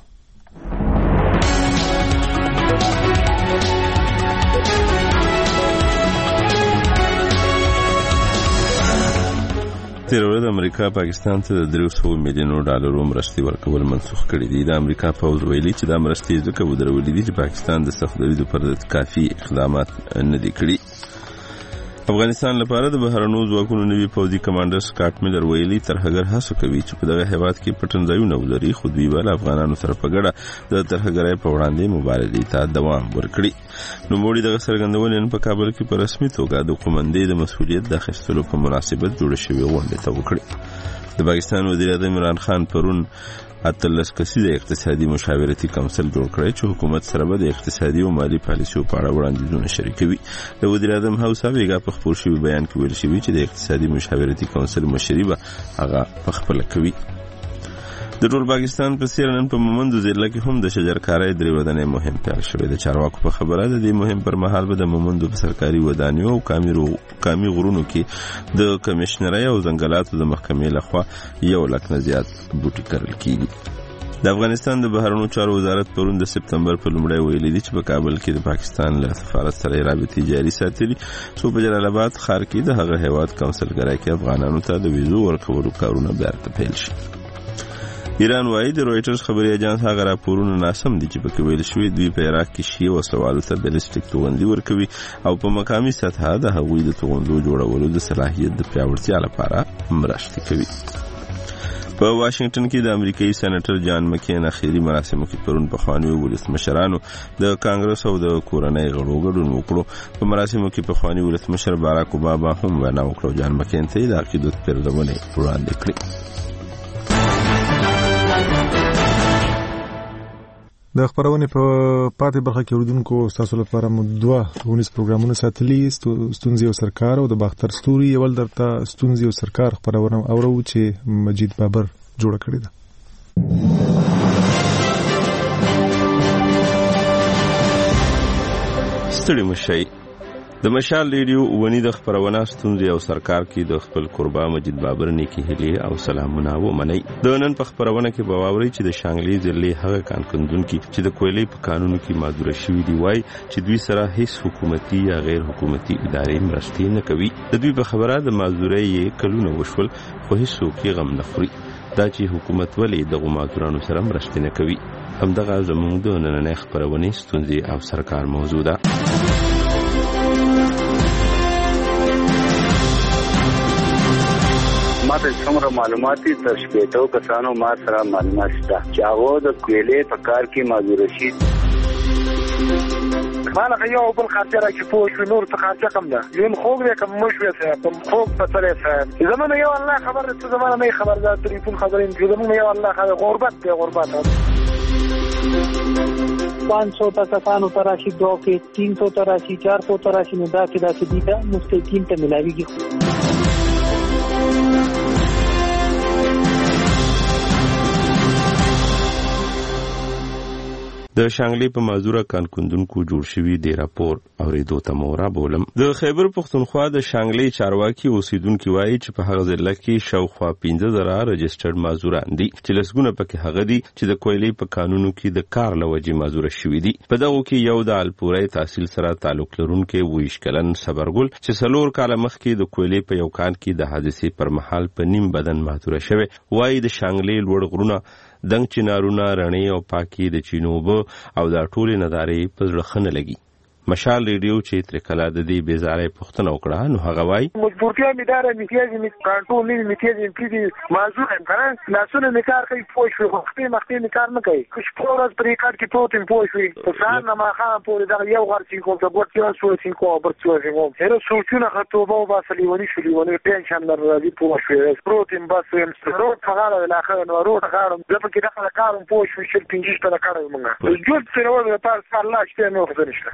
B: تیر ورځ امریکا پاکستان ته د $300 میلیون مرستې ورکول منسوخ کړي دي. د امریکا پوځ ویلي چې دا مرستې ځکه ودرولې دي چې پاکستان د سخت دریدو پر ضد کافي اقدامات نه دي کړي. افغانستان لپاره د بهرنیو ځواکونو نوي پوځي کمانډر سکاټ میلر ویلي ترهګر هڅه کوي چې په دغه هیواد کې پټن ځایونه ولري، خو دوی به افغانانو سره په ګډه د ترهګرۍ په وړاندې مبارزې ته دوام ورکړي. نوموړي دغه څرګندونې نن په کابل کې په رسمي توګه د قومندې د مسؤلیت د اخیستلو په مناسبت جوړه شوې غونډه ته وکړه. د پاکستان وزیر اعظم عمران خان پرون 18 کسیزه اقتصادي مشاورتي کونسل جوړ کړی چې حکومت سره به د اقتصادي او مالي پالیسیو په اړه وړاندیزونه شریکوي. د وزیر اعظم هاوس هغه په خپل شوی بیان کې ویل شوی چې د اقتصادي مشاورتي کونسل مشري به هغه په خپل کوي. د ټول پاکستان په څیر نن په مومندو ضلع کې هم د شجرکارۍ درې ودانۍ مهم پیل شوې. د چارواکو په خبره ده د مهم پر مهال به د مومندو په سرکاري ودانیو او کامي غرونو کې د کمشنرۍ او ځنګلاتو د محکمې لخوا 1 لک نه زیات بوټي کرل کیږي. د افغانستان د بهرنیو چارو وزارت پرون د سپتمبر په لومړۍ ویلي دي چې په کابل کې د پاکستان له سفارت سره رابطې جاري ساتلي څو په جلال آباد ښار کې د هغه هیواد کونسلګرۍ کې افغانانو ته د ویزو ورکولو کارونه بیرته پیل شي. ایران وايي د رويټرز خبري اژانس هغه راپورونه ناسم دي چې پکې ویل شوی دوی په عراق کې شی او سوالو ته بالستیک توغندي ورکوي او په مقامي سطح د هغوی د توغندو جوړولو د صلاحیت د پیاوړتیا لپاره مرسته کوي. په واشنگټن کې د امریکایي سېنیټر جان مکین اخیری مراسمو کې پرون په خواني ولسمشرانو د کانګرس او د کورنۍ غړو ګډون وکړو. په مراسمو کې په خواني ولسمشر باراک اوباما هم وینا وکړه. جان مکین ته د عقیدت پرځونه وړاندې کړې.
A: د خبرونه په پاتې برخه کې اوریدونکو تاسو لپاره مو 2 ټولنیز پروګرامونه ساتلي ستونزې او سرکار او د باختر ستوري یول درته ستونزې او سرکار خبرونه اورو چې مجید بابر جوړ کړی ده.
B: ستړي مشي د مشال ریډیو ونی د خبرونه ستونزې او سرکار کې د خپل قربا مجید بابر نیکی هلي او سلامونه ومني. د نن په خبرونه کې بواوري چې د شانګلي ضلع هغه کانکندونکو چې د کویلې په قانونو کې معذور شوی دی وای چې دوی سره هیڅ حکومتي یا غیر حکومتي ادارې مرستې نه کوي. د دوی په خبره د معذورۍ کلونه وشول خو هیڅ څوک غم نه خوري. دا چې حکومت ولې د معذورانو سره مرستې نه کوي همدغه زموږ د نننۍ خبرونه ستونزې او سرکار موضوع ده.
C: ما ته څومره معلومات دي تر شپېتو کسانو ما سره معلومات شته چې هغه د کویلې په کار کې معذور شي.
D: مالا یو بل خاطر چې پوه شو نور څه خاطر کم ده یم خوګ دې کم مشوي ته کوم خوګ په تلې څه زمونه یو الله خبر څه زمونه نه خبر ده ټلیفون خبرین چې زمونه یو الله خبر غربت دی غربت 500 کسانو تراشی 2 کې 300 تراشی 400 تراشی نه دا کې دا چې دي دا مستقیم ته ملاويږي.
B: د شانګلي په مازوره کانکندونکو جوړ شوی دی راپور اوریدو ته مورا بولم. د خیبر پختونخوا د شانګلي چارواکي اوسیدونکو وایي چې په هغه ځل کې شاوخوا 15,000 رجسټرډ مازوران دي چې لسګونه پکې هغه دي چې د کویلې په قانونو کې د کار لوجې مازور شوی دي. په دغه کې یو د الپورې تحصیل سره تعلق لرونکو ویشکلن صبرګل چې 4 کال مخکې د کویلې په یو کان کې د حادثې پر مهال په نیم بدن ماتور شوی. وایي د شانګلي لوړ غرونه دنګ چنارونه رڼې او پاکي د چینوبه او د ټولې نظارې په ځړه خنه لګي. مشال ریډیو چې تر کله د دې بیزارې پښتنه وکړه نو هغه وای
D: مجبورتیا می دار میتیازي می کنټرول نه میتیازي پری معذور هم کنه لاسونه می کار کوي پوه شو وختي می کار نه کوي کښ پورز پرې کار کې پروتین پوه شو په ځان نه ما خام پورې دا یو غر چې کوم څه ورته سو چې کوم ورته چې کوم هر سوچونه خطوبه او باسلی ونی شو ونی ټینشن نه راځي پوه شو پروتین بس هم روټ فقره ولا اخر نو روټ غاړم ځکه کې دغه کارم پوه شو چې 15 ته کارم موږ جوړ څه نو په الله شته نو خبرې مالغه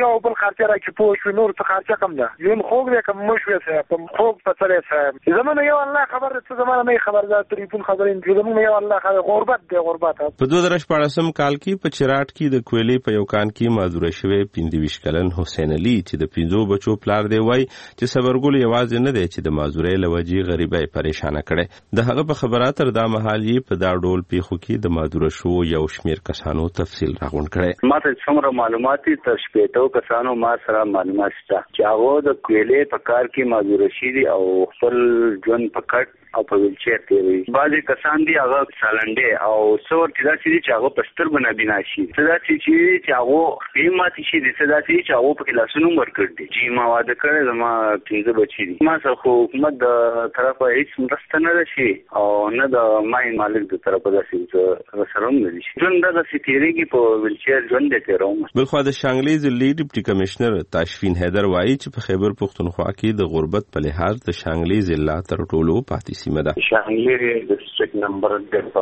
D: یو بل خرچه را چې پوه شو نور څه خرچه کم ده یون خوګ دې کم مشوي صاحب خوګ پسره صاحب زمونه یو الله خبر څه زمونه نه خبر ده ټلیفون خبرې زمونه یو الله خبر غربت دی غربت
B: په 2014 کال کې په چراټ کې د کویلې په یو کان کې معذور شوی 25 کلن حسین علي چې د 15 بچو پلار دی وای چې صبرګل یوازې نه دی چې د معذورۍ لوجي غریبۍ پریشان کړي د هغه په خبرات تر دا محل یې په دا ډول پیخو کې د معذور شو یو شمیر کسانو تفصیل راغون کړي
C: ماته څومره معلوماتي تر شپېتو کسانو ما سره معلومات شته چې هغه د کویلې په کار کې معذور شي او خپل ژوند په کټ او په ویلچیر تیروي بعضی کسان دي هغه سالنډې او څور چې هغه پستر بنا بنا شي صدا چې هغه قیمتي شي د صدا چې هغه په لاسونو ورکړ دي چې ما واده کړی زما 15 بچی دي ما سره حکومت د طرفه هیڅ مرسته نه شي او نه د ماین مالک د طرفه د سیمه سره نه شي ژوند د سیتیریږي په ویلچیر ژوند ته روم
B: بلخو د شانګلي ضلعي ډیپټي کمشنر تاشفین حیدر وایي چې په خیبر پختونخوا کې د غربت په لحاظ د شانګلي ضلع تر ټولو پاتې سیمه ده
E: شانګلي ډسټریکټ نمبر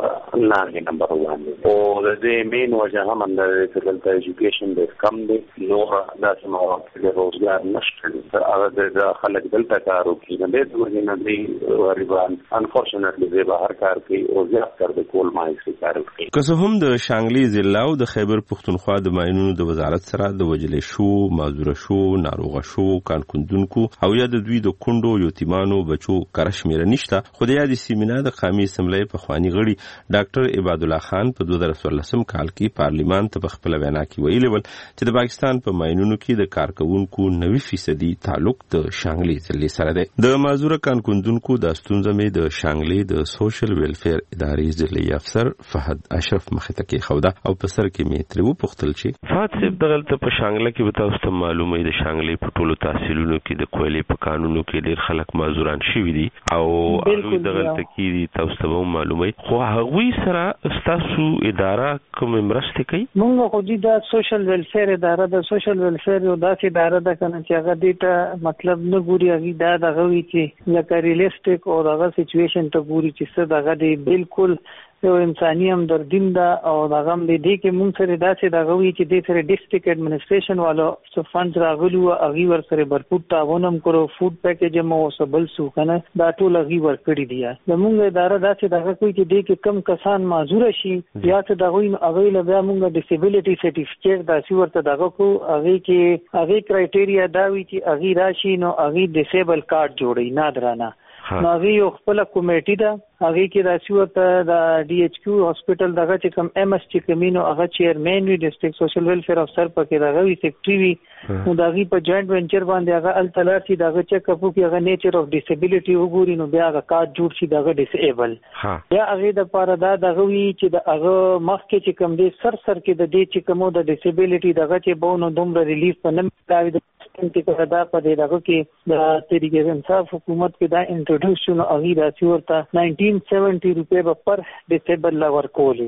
E: 9 نمبر 1 او د دې مین وجه هم د دلته ایجوکیشن د کم دي نور د سماوات د روزګار نشته هغه د خلک دلته کار کوي نه د وجه نه دی غریبان انفورچونټلی د بهر کار کوي او زیات کار د کول مایسي کار کوي
B: که څه هم د شانګلي ضلع او د خیبر پختونخوا د ماینونو د وزارت سره د وجلې شو معذور شو ناروغ شو کانکوندونکو او یا د دوی د کندو یتیمانو بچو کرشمیر نشته خو د یادې سیمینار د قومي اسمبلی په خواني غړي ډاکټر عباد الله خان په 2014 کال کې پارلیمان ته په خپل وینا کې ویلي ول چې د پاکستان په ماینونو کې د کارکونکو 90% تعلق د شانګلي ضلع سره دی د معذور کانکوندونکو د ستونزمې د شانګلي د سوشل ویلفیر ادارې ضلعي افسر فهد اشرف مخته کې خوده او په سر کې می ترو پختل چې فات صاحب دغلت په شانګله کې وتا اوس معلومه د شانګلي په ټولو تحصیلونو کې د کویلې په قانونو کې ډېر خلک معذوران شوي دي او هغه دغلت کې تاسو ته معلومه خو هغه سره تاسو اداره کوم مرسته کوي
G: موږ خو دې د سوشل ویلفیر اداره د سوشل ویلفیر یو داسې اداره ده کنه چې هغه دې ته مطلب نه ګوري هغه دا دغه وی چې لکه ریلیسټیک او هغه سچويشن ته ګوري چې څه دغه دې بالکل یو انساني همدردیم ده او دغه دې کې موږ سره داسې دغه وی چې د سره ډیسټریکټ اډمنسټریشن والو څو فنډز راغلي او هغه ور سره برپور تعاون هم کړو فود پیکیج هم او سبل سو کنه دا ټول هغه ور کړی دی زموږ اداره داسې دغه کوي چې دې کې کم کسان معذور شي یا ته دغه هغه له بیا موږ ډیسیبিলিټي سرټیفیکیټ داسې ورته دغه کو هغه کې هغه کرایټیریا دا وی چې هغه راشي نو هغه ډیسیبل کارت جوړي نادرانه نو هغه یو خپل کمیټي ده هغه کې راشي ورته د ډي ایچ کیو هاسپټل دغه چې کوم ام اس چې کمینو هغه چیرمن وی ډیسټریکټ سوشل ویلفیر افسر پکې راغی سیکریټری وی نو دغه په جوائنٹ وینچر باندې هغه التلار چې دغه چیک اپ کوي هغه نیچر اف ډیسیبিলিټي وګوري نو بیا هغه کارت جوړ شي دغه ډیسیبل یا هغه د پاره دا دغه وی چې د هغه مخکې چې کوم دي سر کې د دې چې کومو د ډیسیبিলিټي دغه چې بونو دومره ریلیف په نم داوی د چې دا په دې دغه کې د طریقې انصاف حکومت کې دا انټروډیوس شو هغه راځي ورته 1970 روپے پر ډیسیبل لور کولی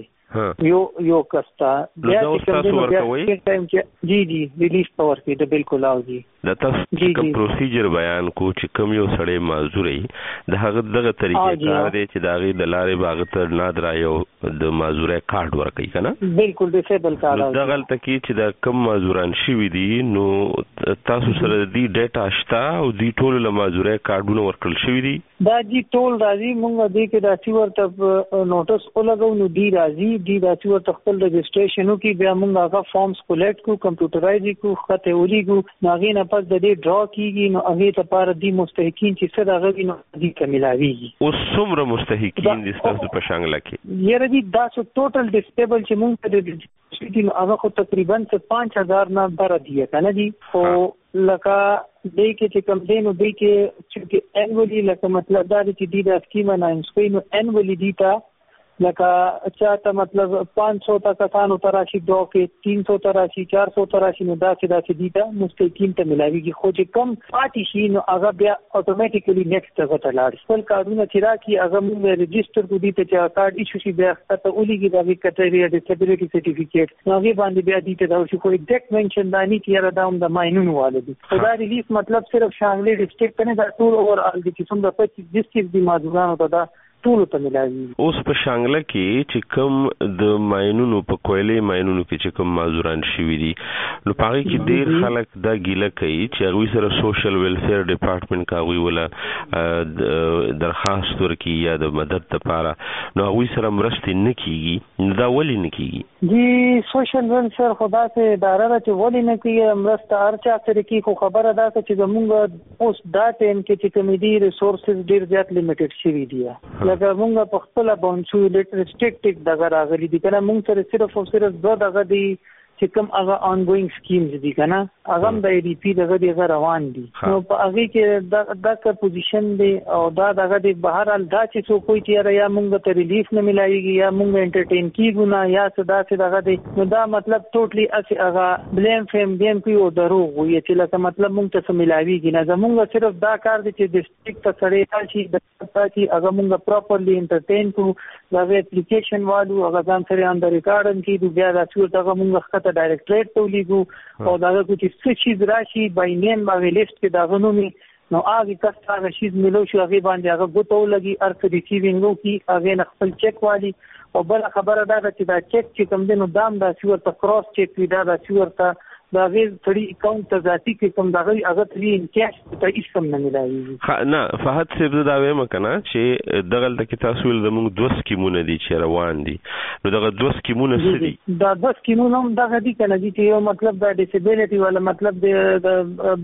G: یو کستا بیا چې ټایم کې جی ریلیف پاور کې د بالکل اوږي
B: د تاسو کوم پروسیجر بیان کو چې کوم یو سړی معذوري د هغه دغه طریقې کار دی چې داغي د لارې باغ ته نادر یو د معذوري کارت ورکړي کنه
G: بالکل ډیسیبل کارت
B: دغه تکي چې د کم معذوران شوي دي نو تاسو سره دی ډیټا شته او دی ټول له معذوري کارتونه ورکړل شوي دي
G: دا جی ټول راځي مونږ دې کې داسي ورته نوټس ولګو نو دی راځي دی داسي ورته خپل رجسټریشنو کې بیا مونږ هغه فارمز کولیکټ کو کمپیوټرایز کو خطه ولګو ناغې نه پس د دې ډرا کیږي نو هغه ته پاره دی مستحقین چې څه دغه نو دي کملاویږي
B: او څومره مستحقین دي تاسو په شانګله کې
G: یره دي دا ټوټل ډیسپیبل چې مونږ ته دي هغه خو تقریبا 5000 نه بر دي کنه دي او لکه دې کې چې کم دینو دې کې چې انولی لکه مطلب دا چې دې د اسکیمه نه انسپینو انولی دي تا لکه چاته مطلب 500 کسانو تراشي دو کې 300 تراشي 400 تراشي نو دا چې دي تا مستقیم ته ملاويږي خو چې کم پاتې شي نو هغه بیا اتوماتیکلی نیکسټ ته وټلاړ خپل کارونه چې راکې هغه موږ ريجستره کو دي ته کارت ایشو شي بیا ته ولېږي دا وی کټریا ډیسیبিলিټي سرټیفیکیټ نو هغه باندې بیا دي ته دا شي خو ایگزیکټ منشن دانی چې را داوم د ماینونو والو دي خدا ریلیف مطلب صرف شانګلي ډیسټریکټ نه دا ټول اوور آل دي چې څومره 25 ډیسټریکټ دي معذورانو ته دا ټول ته ملایي.
B: اوس په شانګله کې چې کوم د ماینونو په کویلې ماینونو کې چې کوم معذوران شوي دي نو په هغه کې ډېر خلک دا ګیله کوي چې هغوی سره سوشل ویلفیر ډپارټمنټ کا هغوی ولا درخواست ورکړي یا د مدد لپاره نو هغوی سره مرستې نه کیږي. نو دا ولې نه کیږي؟
G: جی سوشل ویلفیر خو داسې اداره ده چې ولې نه کیږي مرسته هر چا سره کوي، خو خبره ده چې زمونږ اوس دا ټایم کې چې کمیډي ریسورسز ډېر زیات لیمیټډ شوي دي. لکه مونږ په خپل باندې ریسټریکټډ دغه راغلي دي کنه، مونږ سره صرف او صرف دغه دي چې کوم هغه آنګوینګ سکیمز دي کنه، هغه هم د ای ډی پی دغه دی روان دي. نو په هغه کې دا پوزیشن دی او دغه دی بهر حال دا چې څوک کوئی چې یا مونږ ته ریلیف نه ملایږي یا مونږ انټرټین کیږو نه یا څه دغه دی، نو دا مطلب ټوټلی اسی هغه بلیم فیم دیم کوي او دروغ وي چې لکه مطلب مونږ ته ملایږي نه. زمونږ صرف دا کار دی چې ډسټریکټ ته سړی راشي د چې هغه مونږ پراپرلی انټرټین کړو، دا اپلیکیشن والو هغه ځان سره اندر ریکارډ کړي، بیا دا څو دغه مونږ ډایرکټریټ ته ولیږو او دغه کوم څه چیز راشي باندې نیم باندې لیست کې دغه نومي نو هغه کس هغه شیز ملو شو هغه باندې هغه ګوتو لګي ارث ریسیوینګو کې هغه خپل چیک والی او بل خبره ده چې دا چیک چې کوم دینو دام دا سیور ته کراس چیک وی دا سیور ته دا ویز تھوڑی اکاؤنٹ ته ذاتی کې کوم دا غي هغه تری ان کیش ته هیڅ کم نه ملایي.
B: نه فهد صاحب دا وایم کنه چې دغه د کتاب ول زموږ دوه سکیمونه دي چې روان دي، نو دغه دوه سکیمونه څه دي؟
G: دا دوه سکیمونه هم دغه دي کنه چې یو مطلب دا ډیسیبیلیټي ولا مطلب د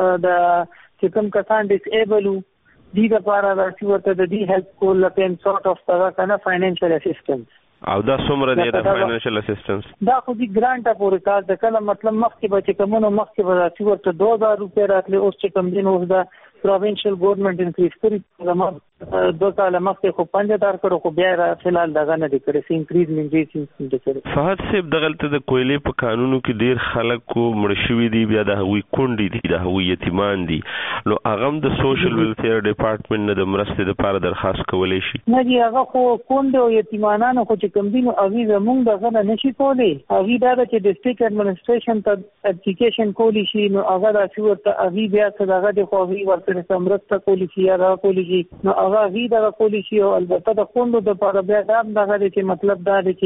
G: چې کوم کسان ډیسیبل دي د لپاره دا چې ورته د دی هیلث کول لپاره سورت اف دا کنه فاینانشل اسسټنس
B: او دا څومره دی د فاینانشل اسسټنس؟
G: دا خو دي ګرانټ پورې کار د کله مطلب مخکې به چې کومو مخکې به راځي ورته 2000 روپیا راتلي، اوس چې کوم دین اوس دا پروینشل ګورنمنت انکریز کړی زموږ 2 کال مخکې خو 5000 کړو، خو بیا فلحال دغه نه دي کړی سي انکریز منځي سي کړی.
B: فهد صاحب دغه د کویلې په قانونو کې ډیر خلک کو مړ شوي دي، بیا د هغوی کونډې دي، د هغوی یتیمان دي، نو هغه هم د سوشل ویلفیر ډپارټمنټ نه د مرستې لپاره درخواست کولی شي؟
G: نه دي هغه خو کونډې او یتیمانانو خو چې کوم دي نو هغوی زموږ دغه نه نشي کولی، هغوی دا ده چې ډسټریکټ ایډمنسټریشن ته اپلیکیشن کولی شي، نو هغه داسې ورته هغوی بیا څه دغه دي خو هغوی ورسره مرسته کولی شي یا دغه کولی شي، نو هغه هغوی دغه کولی شي. او البته د کونډو دپاره بیا دا هم دغه دی چې مطلب دا دی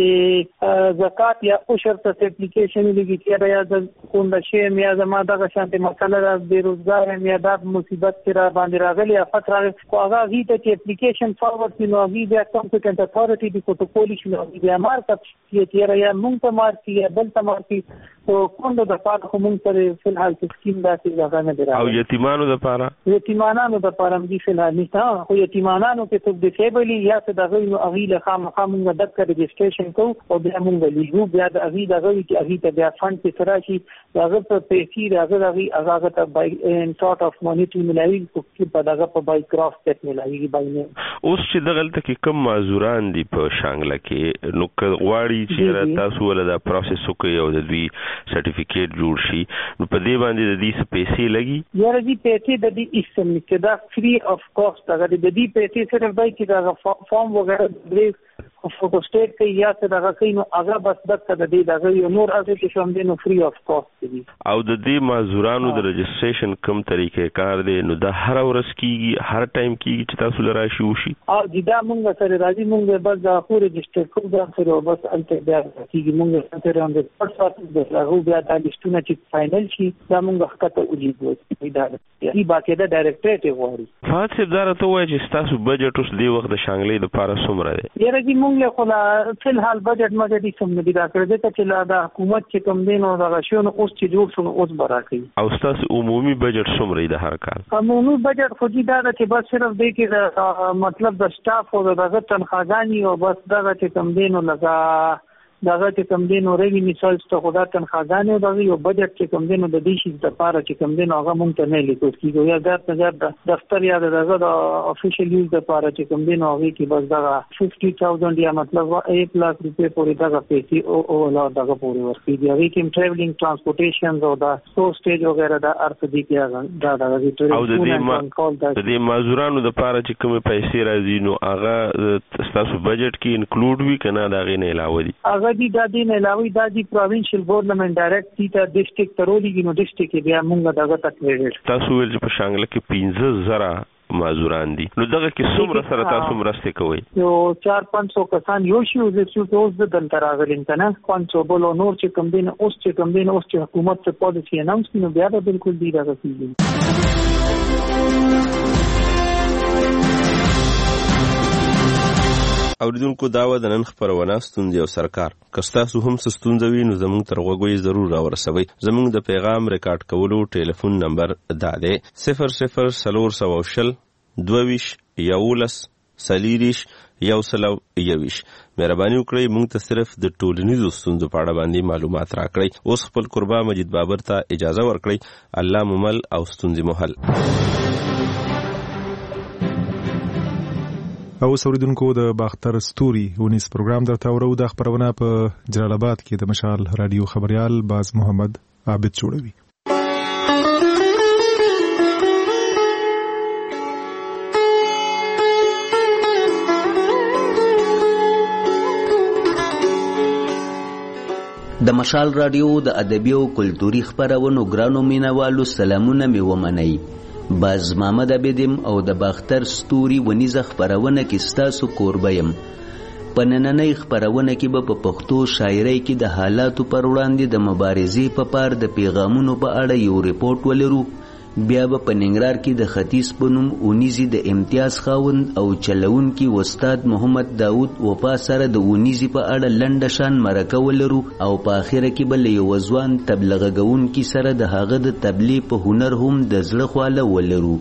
G: چې زکات یا عشر ته اپلیکیشن ولیږي چې یا زه کونډه شوم یا زما دغه شانتې مسله ده بېروزګار یم یا دا مصیبت چې را باندې راغلی افت راغلی، خو هغه هغوی ته چې اپلیکیشن فارورډ کړي نو هغوی بیا کمپیټنټ اتھارټي دي کو ته کولی شي، نو هغوی بیا مارک اپ کړي چې یا موږ ته مارک کړي یا بل ته مارک کړي. نو کونډو دپاره خو موږ سره فلحال چې سکیم داسې دغه نه دی راغلی.
B: او یتیمانو دپاره؟
G: یتیمانانو دپاره هم دي فلحال نشته، خو یتیمانانو کې څوک ډسیبل یا څه دغه نو هغوی له خامخا موږ دغه رجسټریشن کوو او بیا موږ لیږو، بیا د هغوی دغه وي چې هغوی ته بیا فنډ چې څه راشي د هغه په پیسې د هغه ته بای سارت اف مني ټو ملایږي په دغه په بای کراس سیټ ملایږي بای نه.
B: اوس چې دغلته کې کوم معذوران دي په شانګله کې نو غواړي چې تاسو ولا دا پروسس وکړي او د دوی سرټیفیکیټ جوړ شي، نو په دې باندې د دې پیسې لګي؟
G: یاره دې پیسې د دې ایستم کې دا فری اف کاست هغه د دې پیسې صرف دای کې دا فارم وغیرہ دې فوټو سټیټ کې یا څه دغه کوي نو هغه بس دغه د دې دغه یو نور اسې چې شوم دې نو فری اف کاست دي.
B: او د دې معذورانو د رجسټریشن کوم طریقې کار دی نو دا هر ورځ کیږي هر ټایم کیږي چې تاسو لرا شي وشي؟
G: او دا موږ سره راځي موږ بس دا خو رجسټر کوو دا سره بس انته بیا کیږي موږ سره هم د پټ د هغه بیا د لیستونه چې فائنل شي دا موږ حقته ولیږو دا دی باقي دا ډایرکټریټ غواړي.
B: فات صاحب دا راته وایي چې تاسو بجټ اوس دی وخت د شانګلې لپاره څومره دی؟
G: یاره دې موږ له خلا فلحال بجټ مګر دې سم نه دی دا کړی چې لا د حکومت چې کوم دین او د غشونو اوس چې جوړ شو اوس برا کوي.
B: او تاسو عمومي بجټ څومره دی د هر کال؟
G: عمومي بجټ خو دې دا چې بس صرف دې کې مطلب د سټاف او د تنخواګانی او بس دا چې کوم دین او لگا دغه چې کوم دین او ریوینیو سالز ته خدا تنخواګانې او دغه یو بجټ چې کوم دین د دې شي د لپاره چې کوم دین هغه مونږ ته نه لیکو کیږي یا د دفتر یا دغه د افیشل یوز د لپاره چې کوم دین هغه کې بس دغه 50000 یا مطلب 1 लाख روپے پورې دغه پیسې او لا دغه پورې ورکړي دی هغه کې ټریولینګ ترانسپورټیشن او د سو سټیج وغیرہ د ارث دي کې دا دغه
B: او د دې معذورانو د لپاره چې کوم پیسې راځي نو هغه تاسو بجټ کې انکلوډ وي کنه دا غي نه علاوه دي؟
G: دی دا دین علاوه دا دی پروینشل ګورنمنت ډایرکټ تی ته ډسټریکټ ترولېږي نو ډسټریکټ بیا موږ دغه تکلیف
B: تاسو ول چې په شانګله کې 15000 معذوران دي. نو دغه کې څومره سره تاسو مرسته کوئ؟
G: یو 400-500 کسان یو شی چې اوس د دلته راغلي کنه 500 بل نور چې کم دین اوس چې حکومت څه پالیسی اناونس نو بیا به بالکل دی راغلی.
B: اوریدونکو داوا د نن خبرونه ستوندې او سرکار کستاسو هم ستوندوي نو زموږ تر غوږی ضرور راورسوي. زموږ د پیغام ریکارډ کولو ټلیفون نمبر دا دی 0040 22 11 سلیریش یو سلو یویش. مهرباني وکړئ موږ ته صرف د ټولنیزو ستونزو په اړه باندې معلومات راکړئ. اوس خپل قربا مجید بابر ته اجازه ورکړئ. الله ممل او ستونزې محل.
A: او اوریدونکو د باختر ستوري ونیس پروګرام درته ورو د خبرونه په جلال آباد کې د مشال رادیو خبريال باز محمد عابد جوړوي.
H: د مشال رادیو د ادبي او کلتوري خبرونو ګرانو مینوالو سلامونه می ومنئ. باز محمد عبدم او د باختر ستوري ونیزه خبرونه کې ستاسو کوربیم. په نننۍ خبرونه کې به په پښتو شاعرۍ کې د حالاتو پر وړاندې د مبارزې په پار د پیغامونو په اړه یو ریپورت ولرو. بیا به په ننګرهار کې د ختیځ په نوم اونیزي د امتیاز خاوند او چلونکي استاد محمد داود وفا سره د اونیزي په اړه لنډه شان مرکه ولرو او په اخره کې به له یو ځوان تبلیغ کوونکي سره د هغه د تبلیغ په هنر هم د زړه خواله ولرو.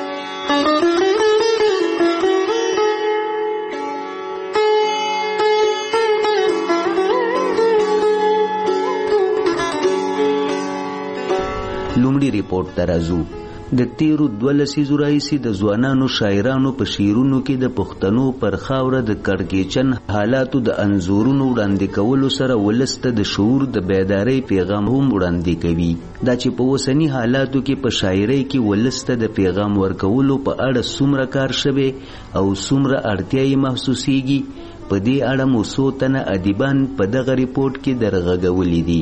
H: لومړی ریپورت ته راځو. د تیرو 12 لسیزو راهیسې د ځوانانو شاعرانو په شعرونو کې د پښتنو پر خاوره د کړکېچن حالاتو د انځورونو وړاندې کولو سره ولس ته د شعور د بیدارۍ پیغام هم وړاندې کوي. دا چې په اوسني حالاتو کې په شاعرۍ کې ولس ته د پیغام ورکولو په اړه څومره کار شوی او څومره اړتیا یې محسوسیږي، په دې اړه مو څو تنه ادیبان په دغه ریپورت کې درغږولي دي.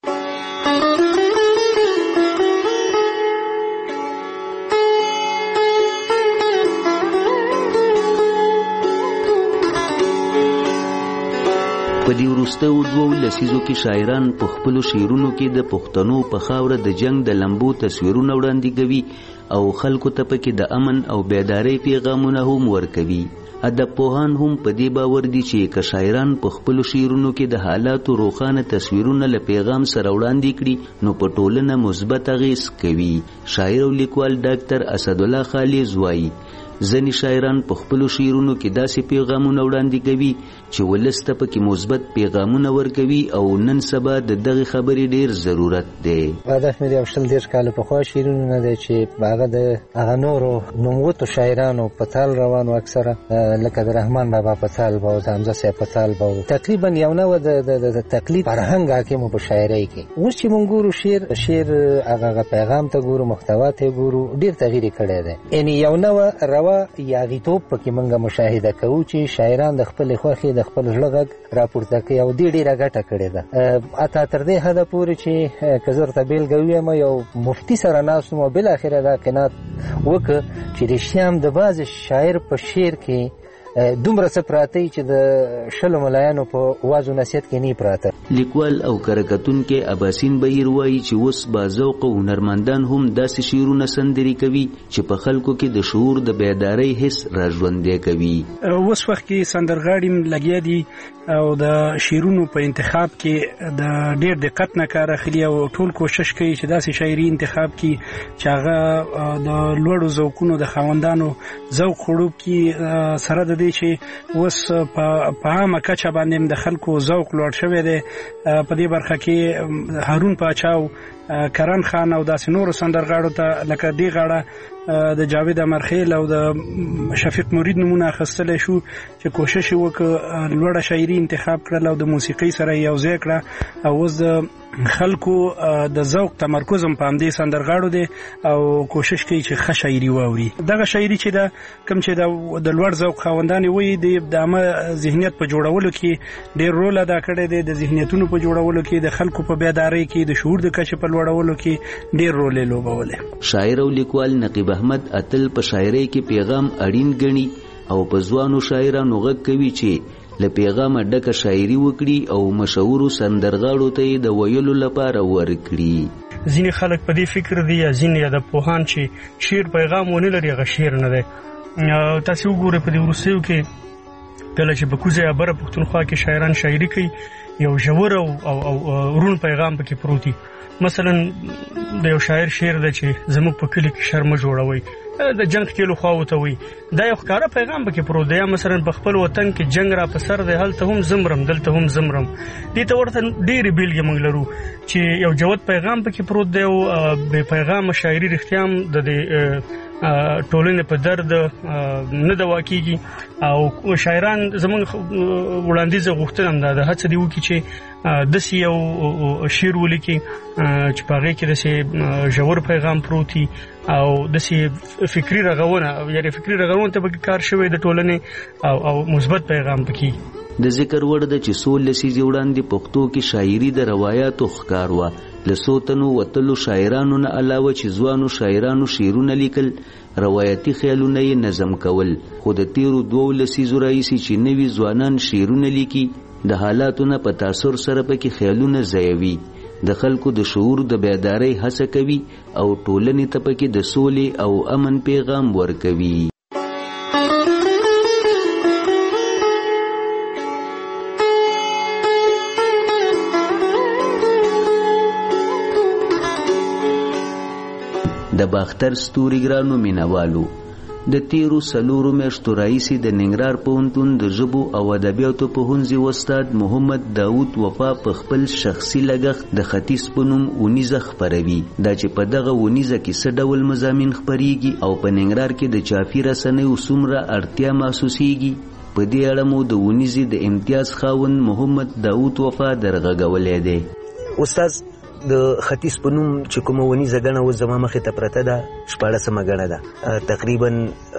H: په دې وروستیو 2 لسیزو کې شاعران په خپلو شعرونو کې د پښتنو په خاوره د جنگ د لمبو تصویرونه وړاندې کوي او خلکو ته پکې د امن او بیدارۍ پیغامونه هم ورکوي. ادب پوهان هم په دې باور دي چې که شاعران په خپلو شعرونو کې د حالاتو روښانه تصویرونه له پیغام سره وړاندې کړي نو په ټولنه مثبت اغېز کوي. شاعر او لیکوال ډاکټر اسدالله خالص وایي ځینې شاعران په خپلو شعرونو کې داسې پیغامونه وړاندې کوي چې ولس ته پکې مثبت پیغامونه ورکوي او نن سبا د دغې خبرې ډېر ضرورت دی.
I: هدف مې د 30 کاله پخوا شعرونه نه دی چې هغه د هغه نورو نوموتو شاعرانو په تال روان و، اکثره لکه د رحمان بابا په تال به او د حمزه صاحب په تال به تقریبا یو نوع د تقلید فرهنګ حاکم په شاعرۍ کې. اوس چې موږ ګورو شعر هغه پیغام ته ګورو، محتوا ته ګورو، ډېر تغییر کړی دی. یعنی یو نوع یاغیتوب پکې موږ مشاهده کوو چې شاعران د خپل خوښي د خپل ژړ غږ راپورته کوي او دې ډېره ګټه کړې ده. اته تر دې حده پورې چې که زه ورته بیلګه ووایم یو مفتي سره ناست وم او بالاخره دا قناعت وکړ چې رښتیا هم د بعضې شاعر په شعر کې دومره څه پراته چې د شلو ملایانو په واز و نصیحت کې نه پراته.
H: لیکوال او کرکټونکي اباسین بهیر وایي چې اوس باذوق هنرمندان هم داسې شعرونه سندري کوي چې په خلکو کې د شعور د بیدارۍ حس راژوندی کوي.
K: اوس وخت کې سندرغاړي لګیا دي او د شعرونو په انتخاب کې د ډېر دقت نه کار اخلي او ټول کوشش کوي چې داسې شاعري انتخاب کړي چې هغه د لوړو ذوقونو د خاوندانو ذوق خړوب کړي، سره د دې چې اوس په عامه کچه باندې د خلکو ذوق لوړ شوی دی. په دې برخه کې هارون پاچاو، کرن خان او داسې نورو سندرغاړو ته لکه دې غاړه د جاوید امرخیل او د شفیق مرید نمونه اخیستلی شو چې کوشش یې وکړ لوړه شاعري انتخاب کړل او د موسیقۍ سره یې یوځای کړه او اوس د خلکو د ذوق تمرکز هم په همدې سندرغاړو دی او کوشش کوي چې ښه شاعري واوري. دغه شاعري چې ده کوم چې د لوړ ذوق خاوندان وایي د عامه ذهنیت په جوړولو کې ډېر رول ادا کړی دی، د ذهنیتونو په جوړولو کې، د خلکو په بیدارۍ کې، د شعور د کچې په لوړولو کې ډیر رول لوبولی.
H: شاعر او لیکوال نقیب احمد اتل په شاعرۍ کې پیغام اړین ګڼي او په ځوانو شاعرانو غږ کوي چې له پیغامه ډکه شاعري وکړي او مشهورو سندرغاړو ته یې د ویلو لپاره ورکړي.
X: ځینې خلک په دې فکر دي یا ځینې د پوهان چې شعر پیغام ونه لري هغه شعر نه دی. تاسو وګورئ په دې وروستیو کې کله چې په کوزه یا بره پښتونخوا کې شاعران شاعري کوي یو ژور او رون پیغام پکې پروت دی. مثلا د یو شاعر شعر دی چې زموږ په کلي کې شرم جوړوي د جنگ کېلو خواو ته وي دا یو ښکاره پیغام پکې پروت دی. مثلا په خپل وطن کې جنگ را په سر دی هلته هم زمرم دلته هم زمرم دې ته ورته ډېرې بیلګې موږ لرو چې یو جوت پیغام پکې پروت دی او بې پیغامه شاعري رښتیا هم د ټولنې په درد نه دوا کیږي او شاعران زموږ وړاندیزه غوښتنه هم ده هڅه دی وکړي چې داسې یو شعر ولیکي چې په هغې کې داسې ژور پیغام پروت وي او داسې فکري رغونه یعنې فکري رغونې ته پکې کار شوی د ټولنې او مثبت پیغام پکې.
H: د ذکر وړ ده چې څو لسیزې وړاندې پښتو کې شاعري د روایاتو ښکار وه. له څو تنو وتلو شاعرانو نه علاوه چې ځوانو شاعرانو شعرونه لیکل روایتي خیالونه یې نظم کول. خو د تیرو 2 لسیزو راهیسې چې نوي ځوانان شعرونه لیکي د حالاتو نه په تاثر سره پکې خیالونه ځایوي د خلکو د شعور د بیدارۍ هڅه کوي او ټولنې ته پکې د سولې او امن پیغام ورکوي. د باختر ستوري ګرانو مینوالو د تیرو 4 میاشتو راهیسې د ننګرهار پوهنتون د ژبو او ادبیاتو پوهنځي استاد محمد داود وفا په خپل شخصي لګښت د ختیځ په نوم اونیزه خپروي. دا چې په دغه اونیزه کې څه ډول مضامین خپریږي او په ننګرهار کې د چاپي رسنیو څومره اړتیا محسوسیږي په دې اړه مو د اونیزې د امتیاز خاوند محمد داود وفا درغږولی دی.
F: استاد د ختیځ په نوم چې کومه ونیزه ګڼه اوس زما مخې ته پرته ده 14مه ګڼه ده تقریبا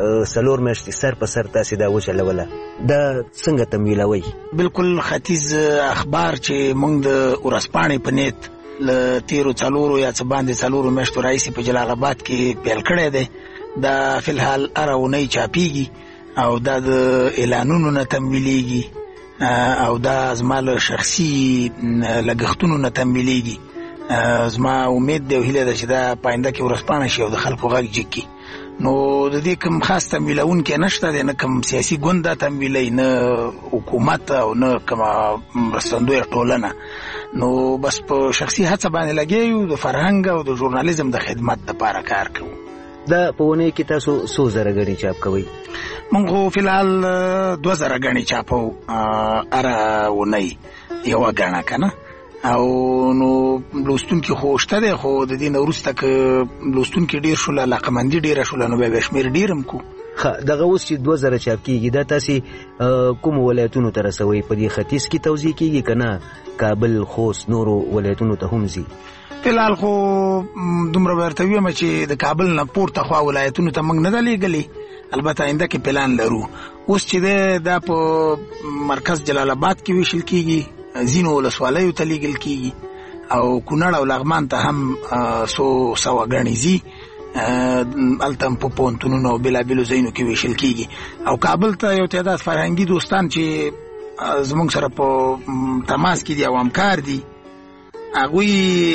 F: 4 میاشتې سر په سر تاسې دا وچلوله دا څنګه تمویلوئ؟
M: بالکل ختیځ اخبار چې موږ د ورځپاڼې په نیت له تیرو 4 یا څه باندې 4 میاشتو راهیسې په جلال آباد کې پیل کړی دی. دا فلحال هره اونۍ چاپیږي او دا د اعلانونو نه تمویلیږي او دا زما له شخصي لګښتونو نه تمویلیږي. زما امید دی او هیله ده چې دا پاینده کې ورځپاڼه شي او د خلکو غږ جګ کړي. نو د دې کوم خاص تمویلونکی نشته دی نه کوم سیاسي ګوند دا تمویلوي نه حکومت او نه کومه مرستندویه ټولنه. نو بس په شخصي هڅه باندې لګیا یو د فرهنګ او د ژورنالیزم د خدمت دپاره کار کوو.
F: دا په اونۍ کې تاسو څو زره ګڼې چاپ کوئ؟
M: موږ خو فلحال 2000 ګڼې چاپو هره اونۍ یوه ګڼه که نه او نو لوستونکي خو شته دی خو د دې نه وروسته که لوستونکي ډېر شول علاقمندي ډېره شوله نو بیا شمېر ډېر هم کو.
F: دغه اوس چې 2000 چاپ کېږي دا تاسې کومو ولایتونو ته رسوئ؟ په دې ختیځ کې توزیع کېږي که نه کابل خوست نورو ولایتونو ته هم ځي؟
M: فلحال خو دومره به درته ووایم چې د کابل نه پورته خوا ولایتونو ته موږ نه ده لېږلې البته آینده کې پلان لرو. اوس چې دی دا په مرکز جلال آباد کې ویشل کېږي ځینو ولسوالیو ته لیږل کېږي او کونړ او لغمان ته هم 100 ګڼې ځي هلته هم په پوهنتونونو او بېلابېلو ځایونو کې ویشل کېږي او کابل ته یو تعداد فرهنګي دوستان چې زموږ سره په تماس کې دي او همکار دي هغوی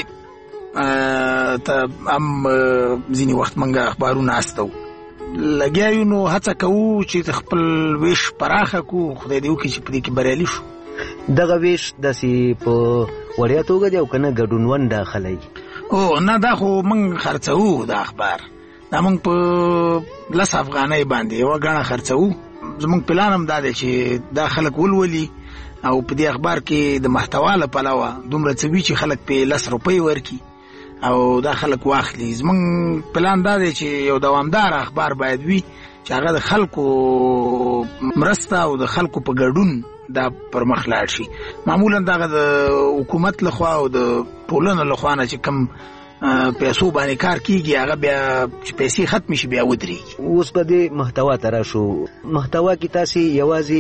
M: ته هم ځینې وخت موږ اخبارونه استو لګیا یو نو هڅه کوو چې خپل ویش پراخه کړو خدای دې وکړي چې په دې کې بریالي شو.
F: دغه ویش داسې په وړیا توګه دی او که نه ګډونوند داخلی؟
M: نه دا خو موږ خرڅوو دا اخبار دا موږ په 10 افغانۍ باندې یوه ګڼه خرڅوو. زموږ پلان هم دا دی چې دا خلک ولولي او په دې اخبار کې د محتوا له پلوه دومره څه وي چې خلک پې 10 روپۍ ورکړي او دا خلک واخلي. زموږ پلان دا دی چې یو دوامدار اخبار باید وي چې هغه د خلکو مرسته او د خلکو په ګډون دا پر مخ لاړ شي. معمولا دغه د حکومت لخوا او د ټولنو لخوا نه چې کوم پیسو باندې کار کیږي هغه بیا چې پیسې ختم شي بیا ودرېږي.
F: اوس به دې محتوا ته راشو. محتوا کې تاسې یوازې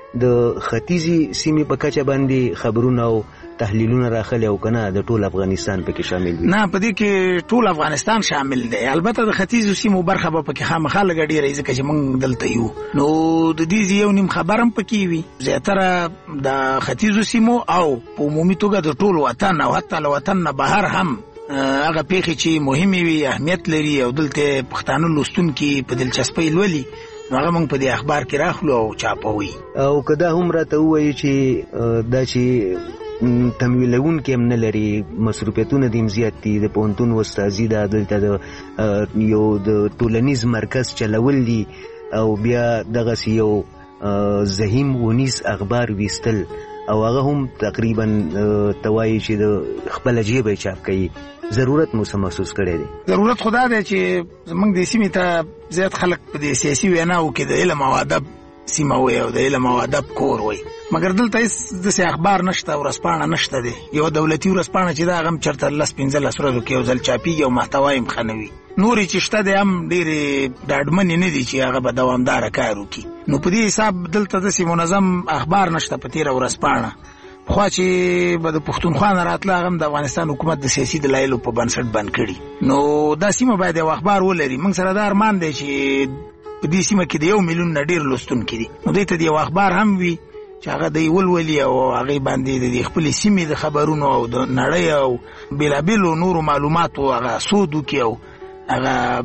F: د ختیځي سیمې په کچه باندې خبرونه او تحلیلونه راخلي او کنه د ټول افغانستان پکې شامل دي؟
M: نه، په دې کې ټول افغانستان شامل دی. البته د ختیځو سیمو برخه به پکې خامخا لږ ډېره ځکه چې موږ دلته یو، نو د دې یو نیم خبر هم پکې وي. زیاتره د ختیځو سیمو او په عمومي توګه د ټول وطن او حتی له وطن نه بهر هم هغه پیښې چې مهمې وي، اهمیت لري او دلته پښتانه لوستونکي په دلچسپۍ لولي، هغه موږ په دې اخبار کې راخلو او چاپوي.
F: او که دا هم راته ووایي چې دا چې تمویلونکي هم نه لري، مصروفیتونه دې زیات دي، د پوهنتون استادي ده، دلته د یو د ټولنیز مرکز چلول دي او بیا دغسې یو زهیم ونیز اخبار ویستل او هغه هم تقریبا توایي چې د خپله جیبه چاپ کوي، ضرورت مو څه محسوس کړی دی؟
M: ضرورت خدا دی چې زموږ دې سیمې ته زیات خلک په دې سیاسي ویناو کې د علم او ادب سیمه وي او د علم او ادب کور وي، مګر دلته هیڅ داسې اخبار نشته او ورځپاڼه نشته دی. یو دولتي ورځپاڼه چې دا هغه هم چېرته 10-15 ورځو کې یو ځل چاپېږي او محتوا یې هم ښه نه وي. نورې چې شته دی هم ډېرې ډاډمنې نه دي چې هغه به دوامداره کار وکړي. نو په دې حساب دلته داسې منظم اخبار نشته په تېره ورځپاڼه. پخوا چې به د پښتونخوا نه راتله هغه هم د افغانستان حکومت د سیاسي دلایلو په بنسټ بند کړي. نو دا سیمه باید یو اخبار ولري. موږ سره دا ارمان دی چې په دې سیمه کې د 1 میلیون نه ډېر لوستونکي دي، نو دوی ته د یو اخبار هم وي چې هغه دوی ولولي او هغې باندې د خپلې سیمې د خبرونو او د نړۍ او بېلابېلو نورو معلوماتو هغه سود وکړي او هغه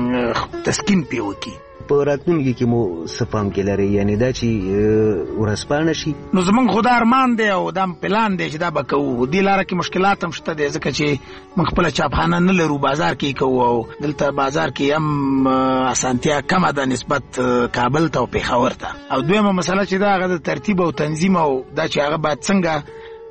M: تسکین پرې وکړي.
F: په راتلونکي کې مو څه پام کې لرئ، یعنې دا چې ورځپاڼه شي؟
M: نو زموږ خو دا ارمان دی او دا پلان دی چې دا به کوو. دې لاره کې مشکلات هم شته دی ځکه چې موږ خپله چاپخانه نه لرو، بازار کې کوو او دلته بازار کې هم اسانتیا کمه ده نسبت کابل ته او پېښور ته. او دویمه مسله چې دا هغه د ترتیب او تنظیم او دا چې هغه باید څنګه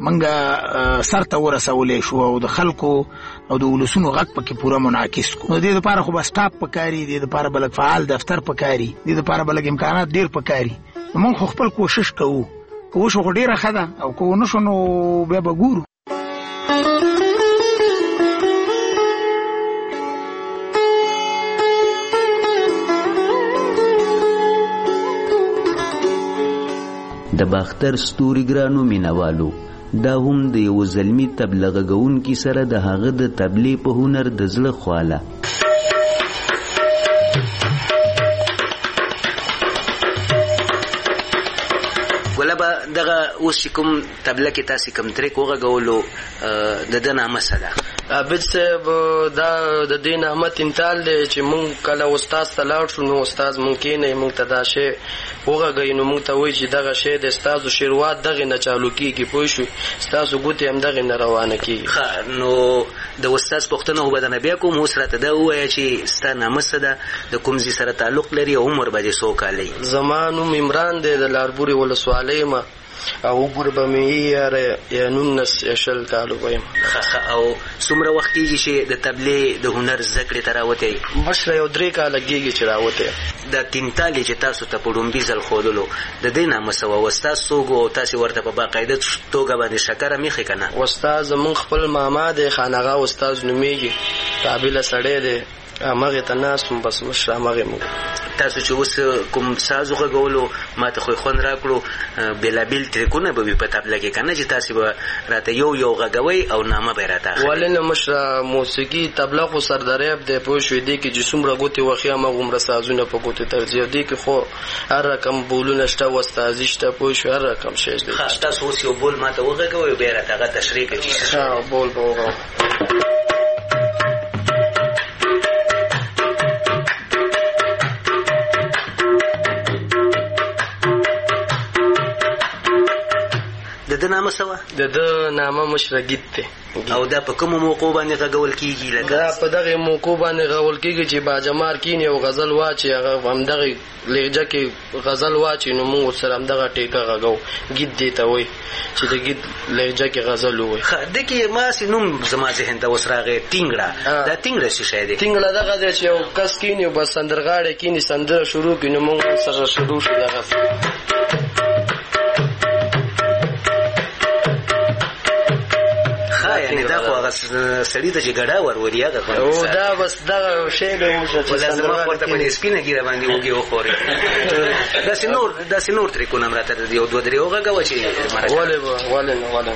M: منګه سر ته ورسولې شو او د خلکو او د ولسونو غږ پکې پوره منعکس کو. نو دې دپاره خو به سټاپ پکاري، دې دپاره به لږ فعال دفتر پکاري، دې دپاره به لږ امکانات ډېر پکاري. نو موږ خو خپل کوشش کوو، که وشو خو ډېره ښه ده او که ونه شو نو بیا به ګورو.
H: د باختر ستوري ګرانو مینوالو، دا هم د یو زلمی تبلیغ کوونکي سره د هغه د تبلیغ په هنر د زړه خواله.
F: ګلابه دغه اوس چې کوم تبلیغ کې تاسې کوم تریک وغږولو د ده نامه څه ده؟
N: عابد صاحب دا د دې نعمت امتحان دی چې مونږ کله استاد ته لاړ شو نو استاد مونږ کېنئ مونږ ته دا شی وغږوي نو مونږ ته وایي چې دغه شی د ستاسو شروعات دغې نه چالو کېږي، پوه شوې، ستاسو ګوتې هم دغې نه روانه کېږي.
F: ښه، نو د استاد پوښتنه خو به درنه بیا کوم. اوس راته دا ووایه چې ستا نامه څه ده، د کوم ځای سره تعلق لري او عمر به دې څو کاله وي؟
N: زما نوم عمران دی، د لاربورې ولسوالۍ یم او عمر به مې یا 19 کالو به یم.
F: او څومره وخت کېږي چې د تبلیغ د هنر زده کړې ته راوتی؟
N: بشره یو 3 کاله کېږي چې راوتی.
F: دا تینتالې چې تاسو ته په ډومبي ځل ښودلو د دې نامه څه وه؟ استاد څوک و او تاسې ورته په باقاعده توګه باندې شکره میخې که نه؟
N: استاد زمونږ خپل ماما دی، خانقاه استاد نومېږي، قابله سړی دی، همغې ته ناست وم، بس وش همغې مو.
F: تاسو چې اوس کوم ساز وغږولو ما ته خو یې خوند راکړو، بېلابېل تریکونه به وي په تبله کې که نه چې تاسې به راته یو غږوئ او نامه به یې راته اخلئ؟
N: ولې نه مشره، موسیقي تبله خو سردریاب دی، پوه شوې، دې کې چې څومره ګوتې وښي همغومره سازونه په ګوتې ترځي، دې کې خو هر رقم بولونه شته، وستازي شته، پوه شوې، هر رقم شی دی.
F: ښه، تاسو اوس یو بول ما ته وغږوئ بیا یې راته هغه تشریح کړئ چې څه شی؟
N: بول به وغږوم.
F: د ده نامه څه وه؟
N: د ده نامه مشره ګیت دی.
F: او دا په کومو موقعو باندې غږول کېږي؟
N: دا په دغې موقعو باندې غږول کېږي چې باجمار کینې او غزل واچي، هغه همدغې لهجه کې غزل واچي نو موږ ورسره همدغه ټېکه غږو. ګیت دې ته وایي چې د ګیت لهجه کې غزل ووایي.
F: ښه، دې کې ماسې نوم زما ذهن ته اوس راغی، ټینګړه. دا ټینګړه څه شی دی؟
N: ټینګړه دغه دی چې یو کس کیني او بس سندرغاړی کیني، سندره شروع کړي نو موږ سره شروع شو دغه.
F: یعنې دا خو هغه بس سړی ته چې ګډا وروري هغه
N: او دا بس دا شی به موږ
F: ولازم ورته په سپینه ګیره باندې وګي وخوري دا سينور طریقونه مرته یو دوه درې وګه غوچی
N: ولې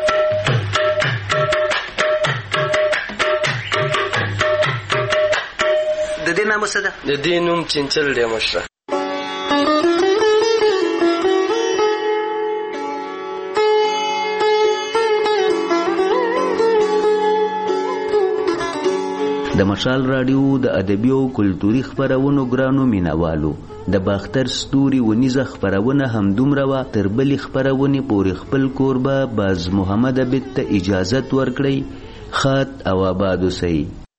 F: د دې نام څه ده؟
N: د دې نوم چنچل دی مشره.
H: د مشال رادیو د ادبي او کلتوري خبرونو ګرانو مینوالو د باختر ستوري ونیزه خبرونه هم دومره وا تر بل خبرونه پورې خپل کوربه باز محمد عبد ته اجازه ورکړي. خات او آباد اوسئ.